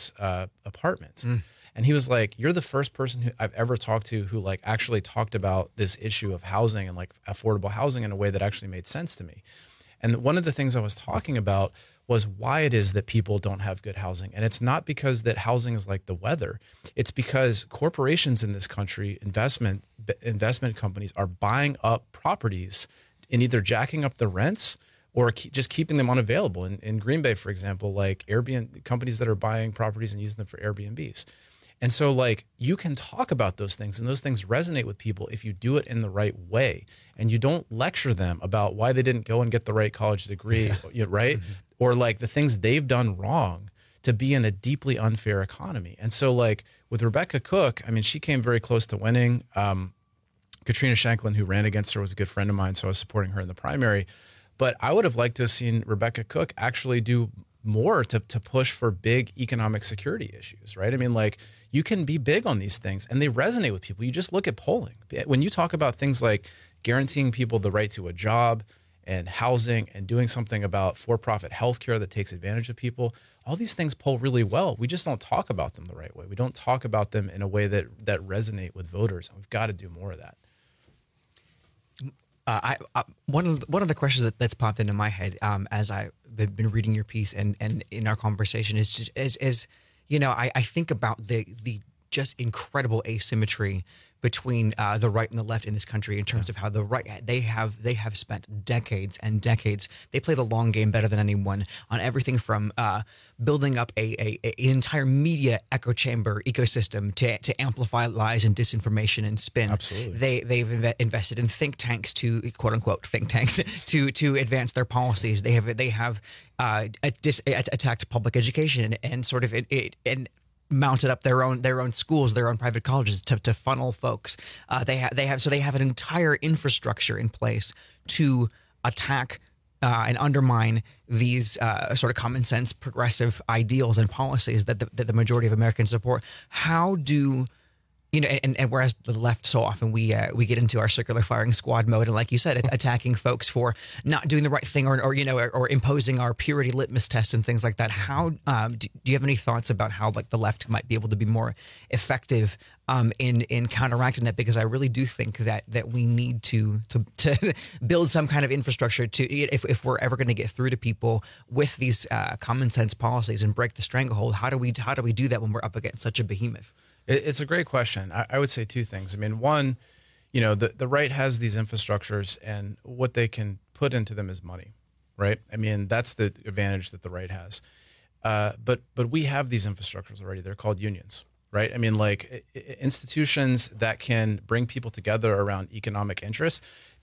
apartment. And he was like, "You're the first person who I've ever talked to who actually talked about this issue of housing and affordable housing in a way that actually made sense to me." And one of the things I was talking about was why it is that people don't have good housing. And it's not because that housing is like the weather. It's because corporations in this country, investment companies, are buying up properties and either jacking up the rents or just keeping them unavailable. In Green Bay, for example, Airbnb companies that are buying properties and using them for Airbnbs. And so you can talk about those things, and those things resonate with people if you do it in the right way. And you don't lecture them about why they didn't go and get the right college degree, right? Mm-hmm. Or the things they've done wrong to be in a deeply unfair economy. And so with Rebecca Cook, I mean, she came very close to winning. Katrina Shanklin, who ran against her, was a good friend of mine, so I was supporting her in the primary. But I would have liked to have seen Rebecca Cook actually do more to push for big economic security issues, right? I mean, you can be big on these things and they resonate with people. You just look at polling. When you talk about things like guaranteeing people the right to a job and housing and doing something about for-profit healthcare that takes advantage of people, all these things poll really well. We just don't talk about them the right way. We don't talk about them in a way that resonate with voters. And we've got to do more of that. One of the questions that's popped into my head as I've been reading your piece and in our conversation is I think about the just incredible asymmetry between the right and the left in this country in terms of how the right they have spent decades and decades. They play the long game better than anyone on everything from building up an entire media echo chamber ecosystem to amplify lies and disinformation and spin. Absolutely. They've invested in think tanks to quote unquote think tanks to advance their policies. They have attacked public education and sort of and mounted up their own schools, their own private colleges to funnel folks. They have an entire infrastructure in place to attack and undermine these sort of common sense progressive ideals and policies that the majority of Americans support. How do and whereas the left so often we get into our circular firing squad mode and, like you said, attacking folks for not doing the right thing or imposing our purity litmus tests and things like that. How do you have any thoughts about how like the left might be able to be more effective in counteracting that? Because I really do think that we need to build some kind of infrastructure to if we're ever going to get through to people with these common sense policies and break the stranglehold. How do we do that when we're up against such a behemoth? It's a great question. I would say two things. I mean, one, the right has these infrastructures, and what they can put into them is money, right? I mean, that's the advantage that the right has. But we have these infrastructures already. They're called unions, right? I mean, like institutions that can bring people together around economic interests.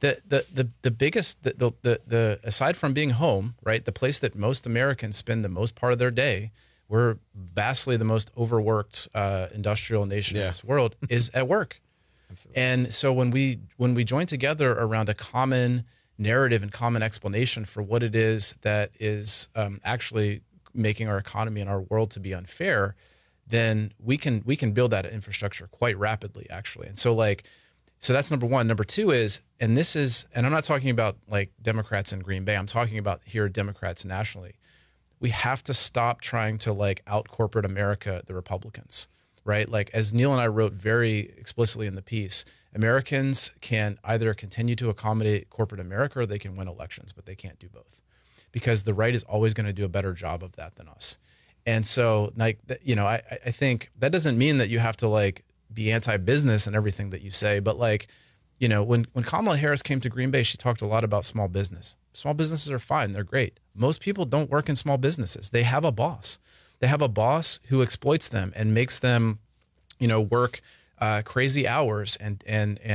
The biggest, the aside from being home, right? The place that most Americans spend the most part of their day. We're vastly the most overworked industrial nation in this world is at work. Absolutely. And so when we join together around a common narrative and common explanation for what it is that is actually making our economy and our world to be unfair, then we can build that infrastructure quite rapidly, actually. And so that's number one. Number two is, and I'm not talking about like Democrats in Green Bay. I'm talking about here Democrats nationally. We have to stop trying to like out corporate America the Republicans, right? Like as Neil and I wrote very explicitly in the piece, Americans can either continue to accommodate corporate America or they can win elections, but they can't do both because the right is always going to do a better job of that than us. And so like, I think that doesn't mean that you have to like be anti-business and everything that you say, but like, when Kamala Harris came to Green Bay, she talked a lot about small business. Small businesses are fine. They're great. Most people don't work in small businesses. They have a boss. They have a boss who exploits them and makes them, work crazy hours and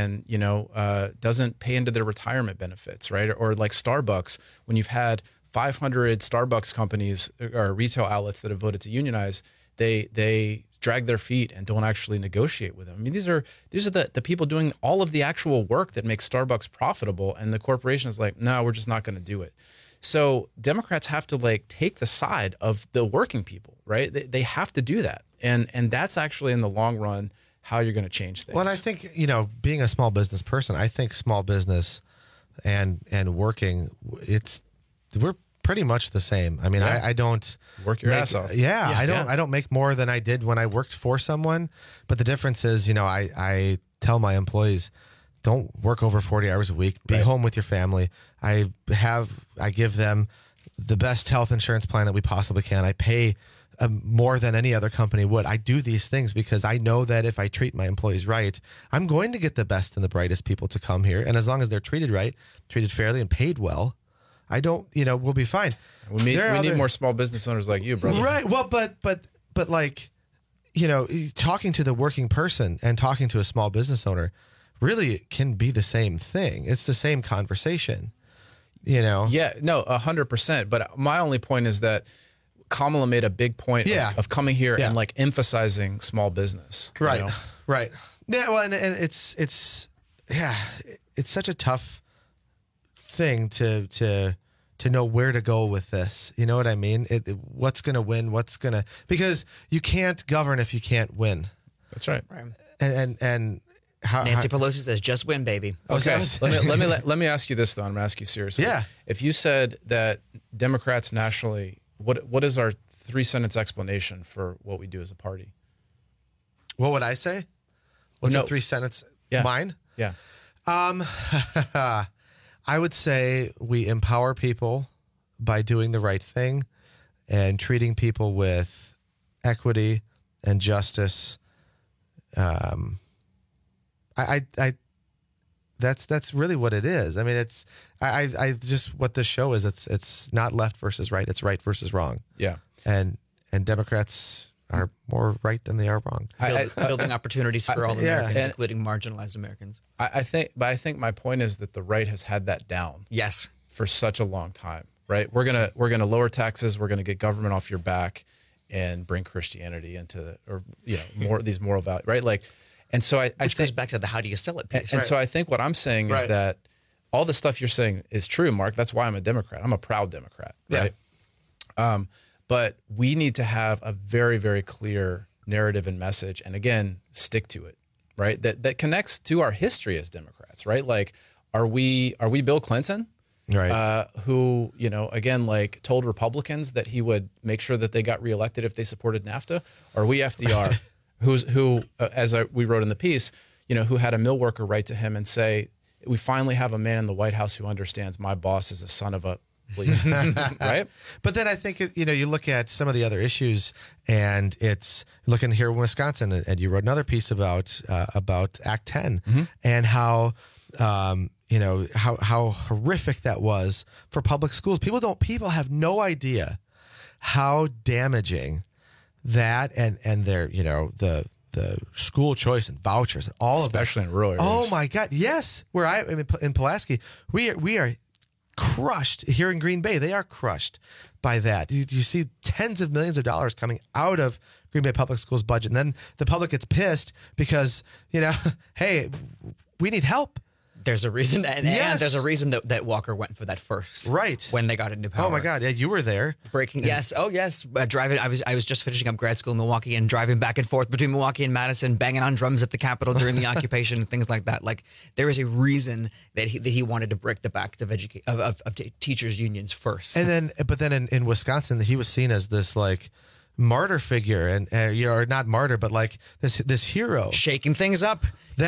doesn't pay into their retirement benefits, right? Or like Starbucks, when you've had 500 Starbucks companies or retail outlets that have voted to unionize, they drag their feet and don't actually negotiate with them. I mean, these are the people doing all of the actual work that makes Starbucks profitable, and the corporation is like, no, we're just not going to do it. So Democrats have to like take the side of the working people, right? They have to do that, and that's actually in the long run how you're going to change things. Well, and I think being a small business person, I think small business and working, we're pretty much the same. I mean, yeah. I don't work your ass off. Yeah, I don't make more than I did when I worked for someone. But the difference is, I tell my employees, don't work over 40 hours a week. Be home with your family. I give them the best health insurance plan that we possibly can. I pay more than any other company would. I do these things because I know that if I treat my employees right, I'm going to get the best and the brightest people to come here. And as long as they're treated right, treated fairly, and paid well, we'll be fine. We need more small business owners like you, brother. Right. Well, but like, talking to the working person and talking to a small business owner really can be the same thing. It's the same conversation, Yeah, no, 100%. But my only point is that Kamala made a big point of coming here and like emphasizing small business. Right. Right. Yeah. Well, and it's such a tough thing to know where to go with this. You know what I mean? What's going to win? Because you can't govern if you can't win. That's right. And how Nancy Pelosi says, "Just win, baby." Okay. let me ask you this though. I'm going to ask you seriously. Yeah. If you said that Democrats nationally, what is our 3-sentence explanation for what we do as a party? What would I say? What's a 3-sentence? Yeah. Mine? Yeah. I would say we empower people by doing the right thing and treating people with equity and justice. That's really what it is. I mean, I just what this show is. It's not left versus right. It's right versus wrong. Yeah. And Democrats are more right than they are wrong. Building opportunities for all Americans, including marginalized Americans. I think my point is that the right has had that down. Yes. For such a long time, right? We're gonna lower taxes. We're gonna get government off your back, and bring Christianity into, or more these moral values, right? Like, and so I Which think goes back to the how do you sell it piece. and so I think what I'm saying is that all the stuff you're saying is true, Mark. That's why I'm a Democrat. I'm a proud Democrat, right? But we need to have a very, very clear narrative and message, and again, stick to it, right? That connects to our history as Democrats, right? Like, are we Bill Clinton? Right. Who, again, like told Republicans that he would make sure that they got reelected if they supported NAFTA? Or are we FDR, who, we wrote in the piece, who had a mill worker write to him and say, we finally have a man in the White House who understands my boss is a son of a right? But then I think, you look at some of the other issues, and it's looking here in Wisconsin, and you wrote another piece about Act 10 and how, how horrific that was for public schools. People have no idea how damaging that and their, the school choice and vouchers and all of that. Especially in rural areas. Oh my God. Yes. Where in Pulaski, we are crushed here in Green Bay. They are crushed by that. You see tens of millions of dollars coming out of Green Bay Public Schools budget. And then the public gets pissed because, hey, we need help. There's a reason, and there's a reason that Walker went for that first, right? When they got into power. Oh my God, yeah, you were there. Breaking, yes, driving. I was just finishing up grad school in Milwaukee and driving back and forth between Milwaukee and Madison, banging on drums at the Capitol during the occupation and things like that. Like, there is a reason that he wanted to break the backs of teachers unions first. And then, in Wisconsin, he was seen as this like martyr figure, and or not martyr, but like this hero, shaking things up.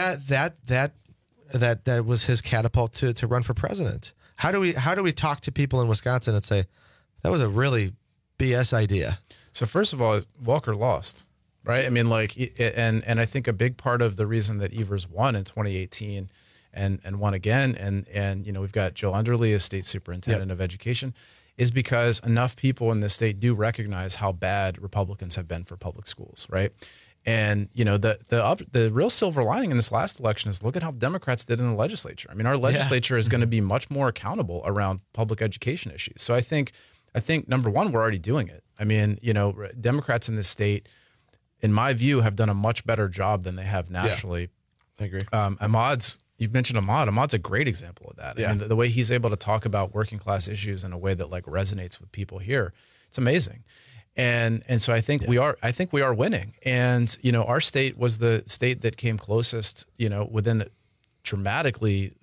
That was his catapult to run for president. How do we talk to people in Wisconsin and say that was a really BS idea? So first of all, Walker lost, right? I mean, like, and I think a big part of the reason that Evers won in 2018 and won again, and we've got Joe Underly as state superintendent of education, is because enough people in this state do recognize how bad Republicans have been for public schools, right? And the real silver lining in this last election is look at how Democrats did in the legislature. I mean, our legislature is going to be much more accountable around public education issues. So I think number one, we're already doing it. I mean, Democrats in this state, in my view, have done a much better job than they have nationally. I agree. You've mentioned Ahmad. Ahmad's a great example of that. I mean, the way he's able to talk about working class issues in a way that like resonates with people here, it's amazing. And so I think we are winning. And, our state was the state that came closest, within dramatically,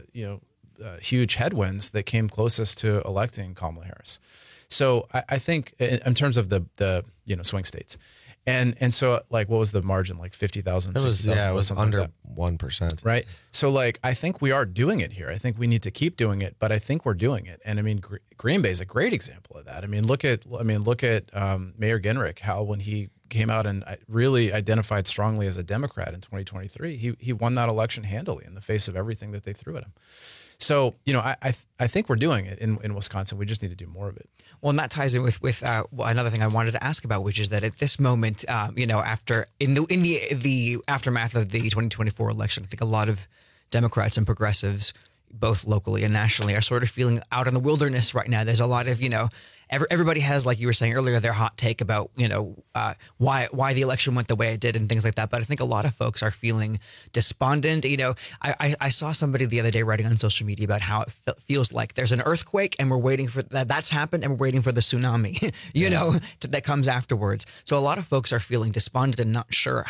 huge headwinds that came closest to electing Kamala Harris. So I think in terms of the swing states. And so like, what was the margin? Like 50,000, 60,000? It was under 1%. Right. So like, I think we are doing it here. I think we need to keep doing it, but I think we're doing it. And I mean, Green Bay is a great example of that. I mean, look at Mayor Gingrich, how when he came out and really identified strongly as a Democrat in 2023, he won that election handily in the face of everything that they threw at him. So, I think we're doing it in Wisconsin. We just need to do more of it. Well, and that ties in with another thing I wanted to ask about, which is that at this moment, after in the aftermath of the 2024 election, I think a lot of Democrats and progressives, both locally and nationally, are sort of feeling out in the wilderness right now. There's a lot of, everybody has, like you were saying earlier, their hot take about, why the election went the way it did and things like that. But I think a lot of folks are feeling despondent. I saw somebody the other day writing on social media about how it feels like there's an earthquake and we're waiting for that's happened and we're waiting for the tsunami, that comes afterwards. So a lot of folks are feeling despondent and not sure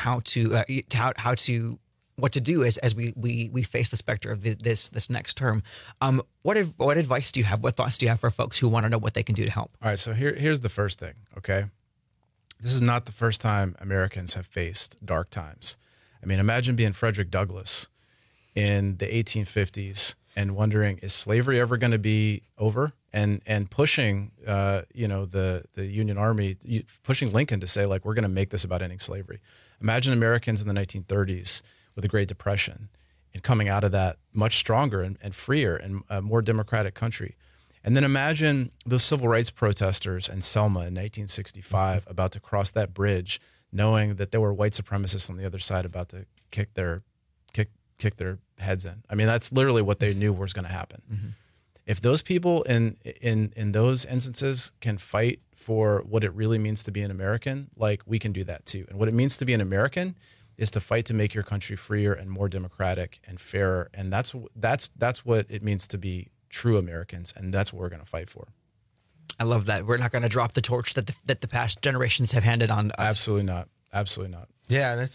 what to do as we face the specter of this next term. What advice do you have? What thoughts do you have for folks who want to know what they can do to help? All right, so here's the first thing, okay? This is not the first time Americans have faced dark times. I mean, imagine being Frederick Douglass in the 1850s and wondering, is slavery ever going to be over? And pushing, the Union Army, pushing Lincoln to say, like, we're going to make this about ending slavery. Imagine Americans in the 1930s with the Great Depression and coming out of that much stronger and freer and a more democratic country. And then imagine those civil rights protesters in Selma in 1965 about to cross that bridge, knowing that there were white supremacists on the other side about to kick their heads in. I mean, that's literally what they knew was going to happen. Mm-hmm. If those people in those instances can fight for what it really means to be an American, like we can do that too. And what it means to be an American is to fight to make your country freer and more democratic and fairer. And that's what it means to be true Americans. And that's what we're going to fight for. I love that. We're not going to drop the torch that the past generations have handed on to us. Absolutely not. Absolutely not. Yeah, and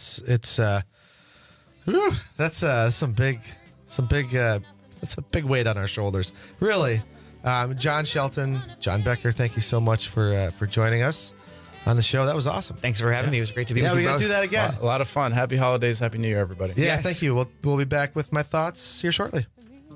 that's some big that's a big weight on our shoulders. Really. John Shelton, John Becker, thank you so much for joining us on the show. That was awesome. Thanks for having me. It was great to be with you. Yeah, we got to do that again. A lot of fun. Happy holidays. Happy New Year, everybody. Yeah, Yes. Thank you. We'll be back with my thoughts here shortly.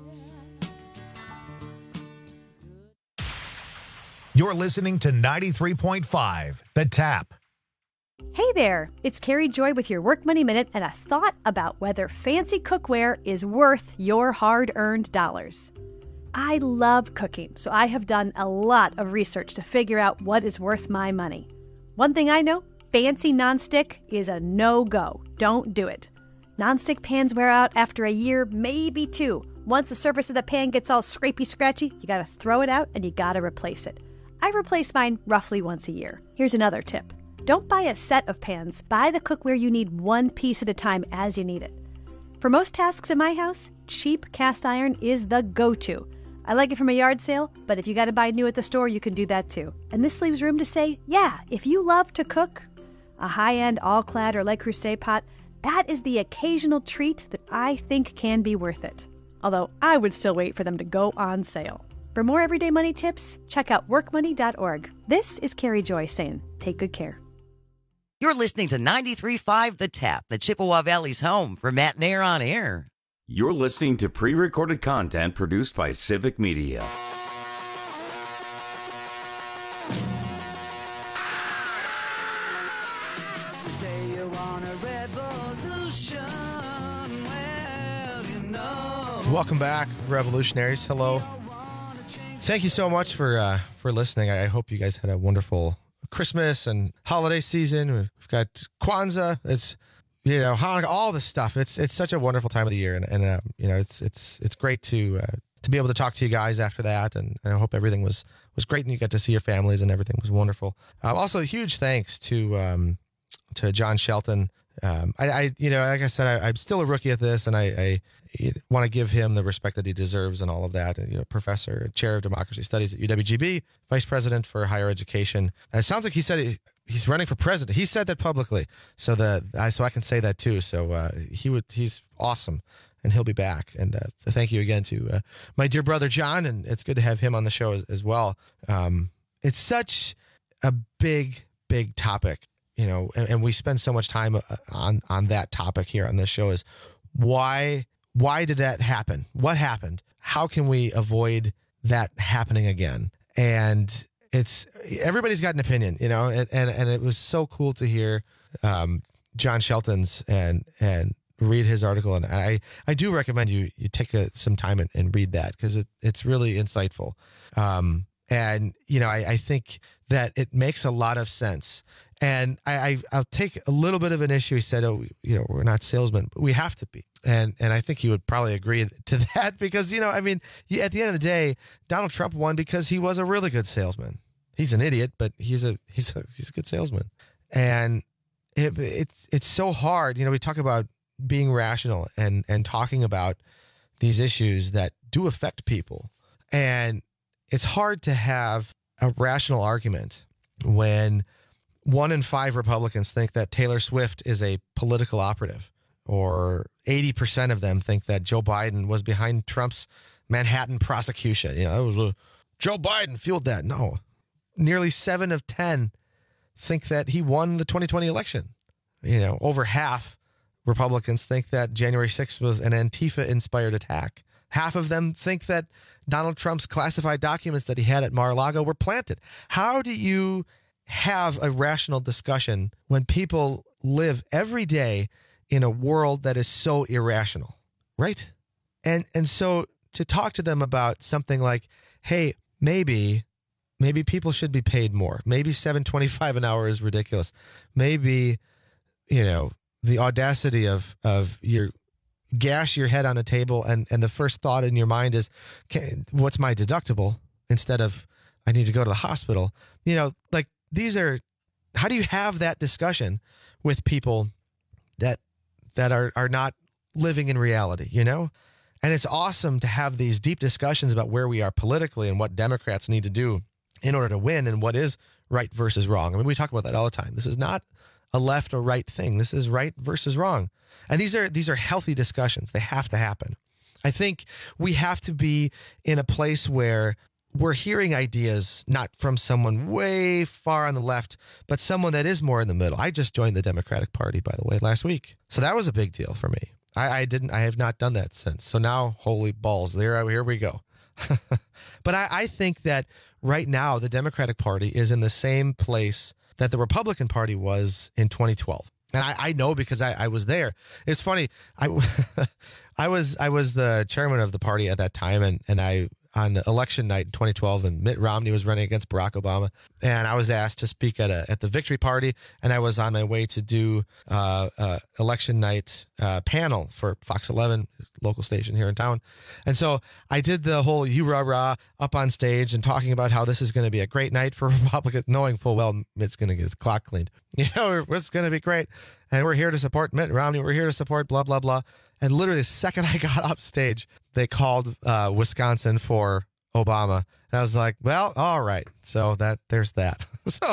You're listening to 93.5 The Tap. Hey there, it's Carrie Joy with your Work Money Minute and a thought about whether fancy cookware is worth your hard-earned dollars. I love cooking, so I have done a lot of research to figure out what is worth my money. One thing I know, fancy nonstick is a no-go. Don't do it. Nonstick pans wear out after a year, maybe two. Once the surface of the pan gets all scrapey-scratchy, you gotta throw it out and you gotta replace it. I replace mine roughly once a year. Here's another tip. Don't buy a set of pans. Buy the cookware you need one piece at a time as you need it. For most tasks in my house, cheap cast iron is the go-to. I like it from a yard sale, but if you got to buy new at the store, you can do that too. And this leaves room to say, yeah, if you love to cook, a high-end all-clad or Le Creuset pot, that is the occasional treat that I think can be worth it. Although I would still wait for them to go on sale. For more everyday money tips, check out workmoney.org. This is Carrie Joy saying, take good care. You're listening to 93.5 The Tap, the Chippewa Valley's home for Matt Nair on Air. You're listening to pre-recorded content produced by Civic Media. Welcome back, Revolutionaries. Hello. Thank you so much for listening. I hope you guys had a wonderful Christmas and holiday season. We've got Kwanzaa. It's Hanukkah, all this stuff. It's such a wonderful time of the year, and it's great to be able to talk to you guys after that. And I hope everything was great, and you got to see your families, and everything was wonderful. Also, huge thanks to John Shelton. Like I said, I'm still a rookie at this, and I want to give him the respect that he deserves and all of that. And, professor, chair of democracy studies at UWGB, vice president for higher education. And it sounds like he said he's running for president. He said that publicly, so I can say that too. So he's awesome, and he'll be back. And thank you again to my dear brother John, and it's good to have him on the show as well. It's such a big topic, and we spend so much time on that topic here on this show. Is why did that happen? What happened? How can we avoid that happening again? And everybody's got an opinion, and it was so cool to hear John Shelton's and read his article. And I do recommend you take some time and read that, because it's really insightful. I think that it makes a lot of sense. And I'll take a little bit of an issue. He said, we're not salesmen, but we have to be. And I think he would probably agree to that, because, at the end of the day, Donald Trump won because he was a really good salesman. He's an idiot, but he's a good salesman. And it's so hard. We talk about being rational and talking about these issues that do affect people. And it's hard to have a rational argument when 1 in 5 Republicans think that Taylor Swift is a political operative, or 80% of them think that Joe Biden was behind Trump's Manhattan prosecution. It was Joe Biden fueled that. No, nearly 7 of 10 think that he won the 2020 election. Over half Republicans think that January 6th was an Antifa-inspired attack. Half of them think that Donald Trump's classified documents that he had at Mar-a-Lago were planted. How do you have a rational discussion when people live every day in a world that is so irrational, right? And so to talk to them about something like, hey, maybe people should be paid more. Maybe $7.25 an hour is ridiculous. Maybe, the audacity of your gash your head on a table and the first thought in your mind is, what's my deductible, instead of I need to go to the hospital. You know, like how do you have that discussion with people that are not living in reality, you know? And it's awesome to have these deep discussions about where we are politically and what Democrats need to do in order to win and what is right versus wrong. I mean, we talk about that all the time. This is not a left or right thing. This is right versus wrong. And these are healthy discussions. They have to happen. I think we have to be in a place where we're hearing ideas not from someone way far on the left, but someone that is more in the middle. I just joined the Democratic Party, by the way, last week. So that was a big deal for me. I have not done that since. So now, holy balls, here we go. But I think that right now the Democratic Party is in the same place that the Republican Party was in 2012. And I know because I was there. It's funny. I was the chairman of the party at that time, and I on election night in 2012, and Mitt Romney was running against Barack Obama, and I was asked to speak at the Victory Party, and I was on my way to do election night panel for Fox 11, local station here in town, and so I did the whole rah up on stage and talking about how this is going to be a great night for Republicans, knowing full well Mitt's going to get his clock cleaned. You know, it's going to be great, and we're here to support Mitt Romney. We're here to support blah blah blah. And literally the second I got up stage, they called Wisconsin for Obama. And I was like, well, all right. So there's that. So,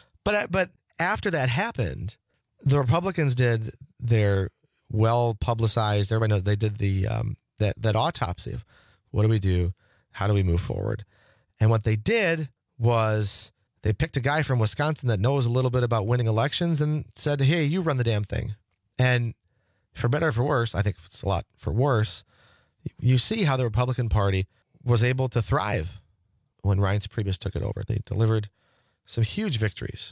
but after that happened, the Republicans did their well publicized. Everybody knows they did the that autopsy of what do we do, how do we move forward, and what they did was they picked a guy from Wisconsin that knows a little bit about winning elections and said, hey, you run the damn thing. And for better or for worse, I think it's a lot for worse, you see how the Republican Party was able to thrive when Reince Priebus took it over. They delivered some huge victories.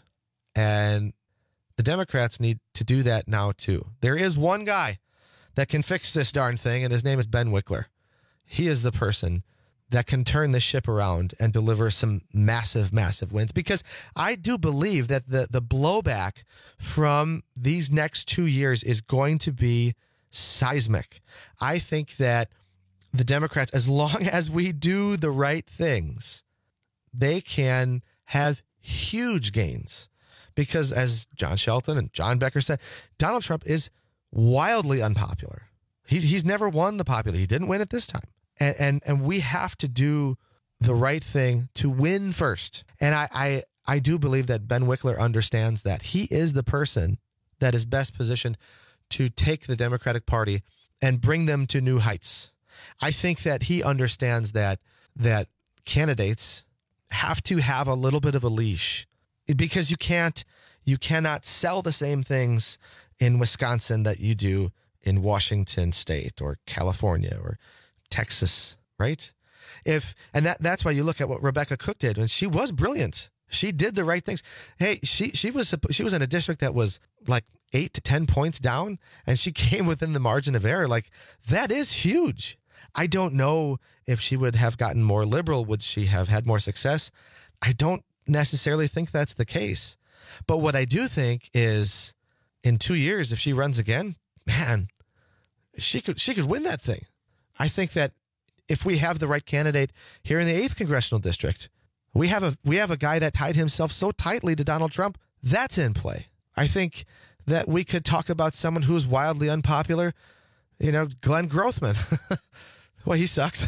And the Democrats need to do that now, too. There is one guy that can fix this darn thing, and his name is Ben Wickler. He is the person that can turn the ship around and deliver some massive, massive wins. Because I do believe that the blowback from these next 2 years is going to be seismic. I think that the Democrats, as long as we do the right things, they can have huge gains. Because as John Shelton and John Becker said, Donald Trump is wildly unpopular. He's never won the popular. He didn't win it this time. And we have to do the right thing to win first. And I do believe that Ben Wickler understands that. He is the person that is best positioned to take the Democratic Party and bring them to new heights. I think that he understands that candidates have to have a little bit of a leash, because you cannot sell the same things in Wisconsin that you do in Washington State or California or Texas, right? That's why you look at what Rebecca Cook did, and she was brilliant. She did the right things. Hey, she was in a district that was like 8 to 10 points down, and she came within the margin of error. Like, that is huge. I don't know if she would have gotten more liberal. Would she have had more success? I don't necessarily think that's the case. But what I do think is, in 2 years, if she runs again, man, she could win that thing. I think that if we have the right candidate here in the 8th Congressional District, we have a guy that tied himself so tightly to Donald Trump, that's in play. I think that we could talk about someone who's wildly unpopular, Glenn Grothman. Well, he sucks.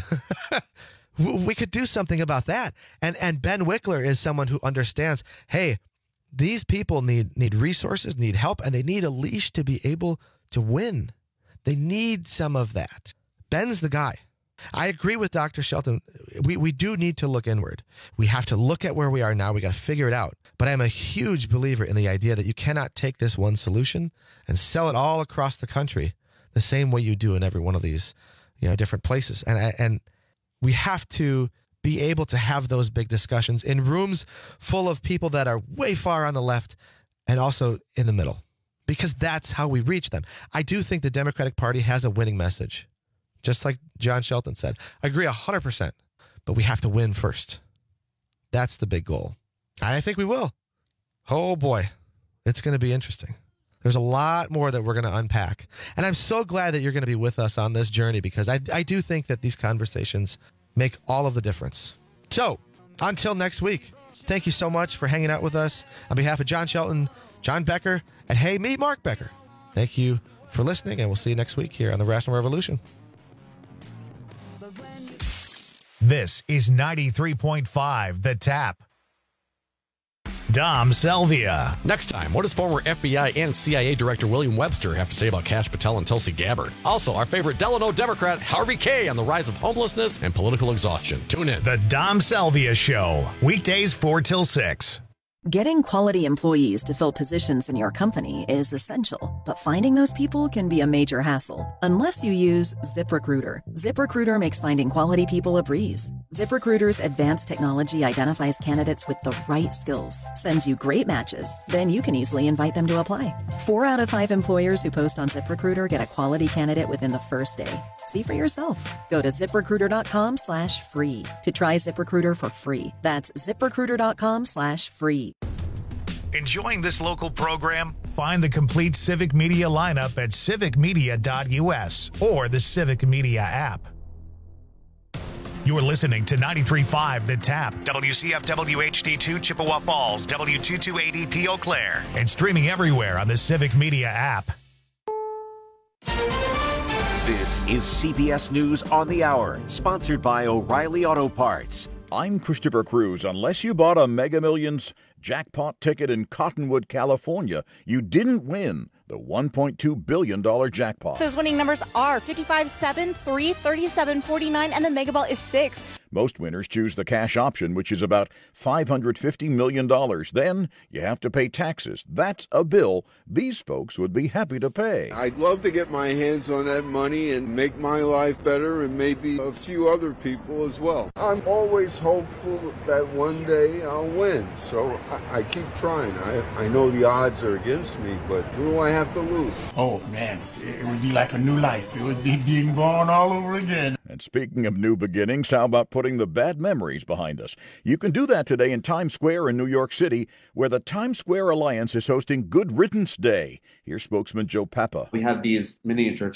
We could do something about that. And Ben Wickler is someone who understands, hey, these people need resources, need help, and they need a leash to be able to win. They need some of that. Ben's the guy. I agree with Dr. Shelton. We do need to look inward. We have to look at where we are now. We got to figure it out. But I'm a huge believer in the idea that you cannot take this one solution and sell it all across the country the same way you do in every one of these, different places. And we have to be able to have those big discussions in rooms full of people that are way far on the left and also in the middle, because that's how we reach them. I do think the Democratic Party has a winning message. Just like John Shelton said, I agree 100%, but we have to win first. That's the big goal. And I think we will. Oh boy, it's going to be interesting. There's a lot more that we're going to unpack. And I'm so glad that you're going to be with us on this journey, because I do think that these conversations make all of the difference. So Until next week, thank you so much for hanging out with us. On behalf of John Shelton, John Becker, and Hey Me, Mark Becker, thank you for listening, and we'll see you next week here on the Rational Revolution. This is 93.5 The Tap. Dom Selvia. Next time, what does former FBI and CIA Director William Webster have to say about Kash Patel and Tulsi Gabbard? Also, our favorite Delano Democrat, Harvey Kaye, on the rise of homelessness and political exhaustion. Tune in. The Dom Selvia Show, weekdays 4 till 6. Getting quality employees to fill positions in your company is essential, but finding those people can be a major hassle unless you use ZipRecruiter. ZipRecruiter makes finding quality people a breeze. ZipRecruiter's advanced technology identifies candidates with the right skills, sends you great matches, then you can easily invite them to apply. 4 out of 5 employers who post on ZipRecruiter get a quality candidate within the first day. See for yourself. Go to ZipRecruiter.com/free to try ZipRecruiter for free. That's ZipRecruiter.com/free. Enjoying this local program? Find the complete Civic Media lineup at civicmedia.us or the Civic Media app. You're listening to 93.5 The Tap, WCFW HD2 Chippewa Falls, W228EP Eau Claire, and streaming everywhere on the Civic Media app. This is CBS News on the Hour, sponsored by O'Reilly Auto Parts. I'm Christopher Cruz. Unless you bought a Mega Millions jackpot ticket in Cottonwood, California, you didn't win the $1.2 billion jackpot. Says winning numbers are 55, 7, 3, 37, 49, and the Mega Ball is 6. Most winners choose the cash option, which is about $550 million. Then you have to pay taxes. That's a bill these folks would be happy to pay. I'd love to get my hands on that money and make my life better and maybe a few other people as well. I'm always hopeful that one day I'll win, so I keep trying. I know the odds are against me, but what do I have to lose? Oh, man, it would be like a new life. It would be being born all over again. And speaking of new beginnings, how about putting the bad memories behind us? You can do that today in Times Square in New York City, where the Times Square Alliance is hosting Good Riddance Day. Here's spokesman Joe Papa. We have these miniature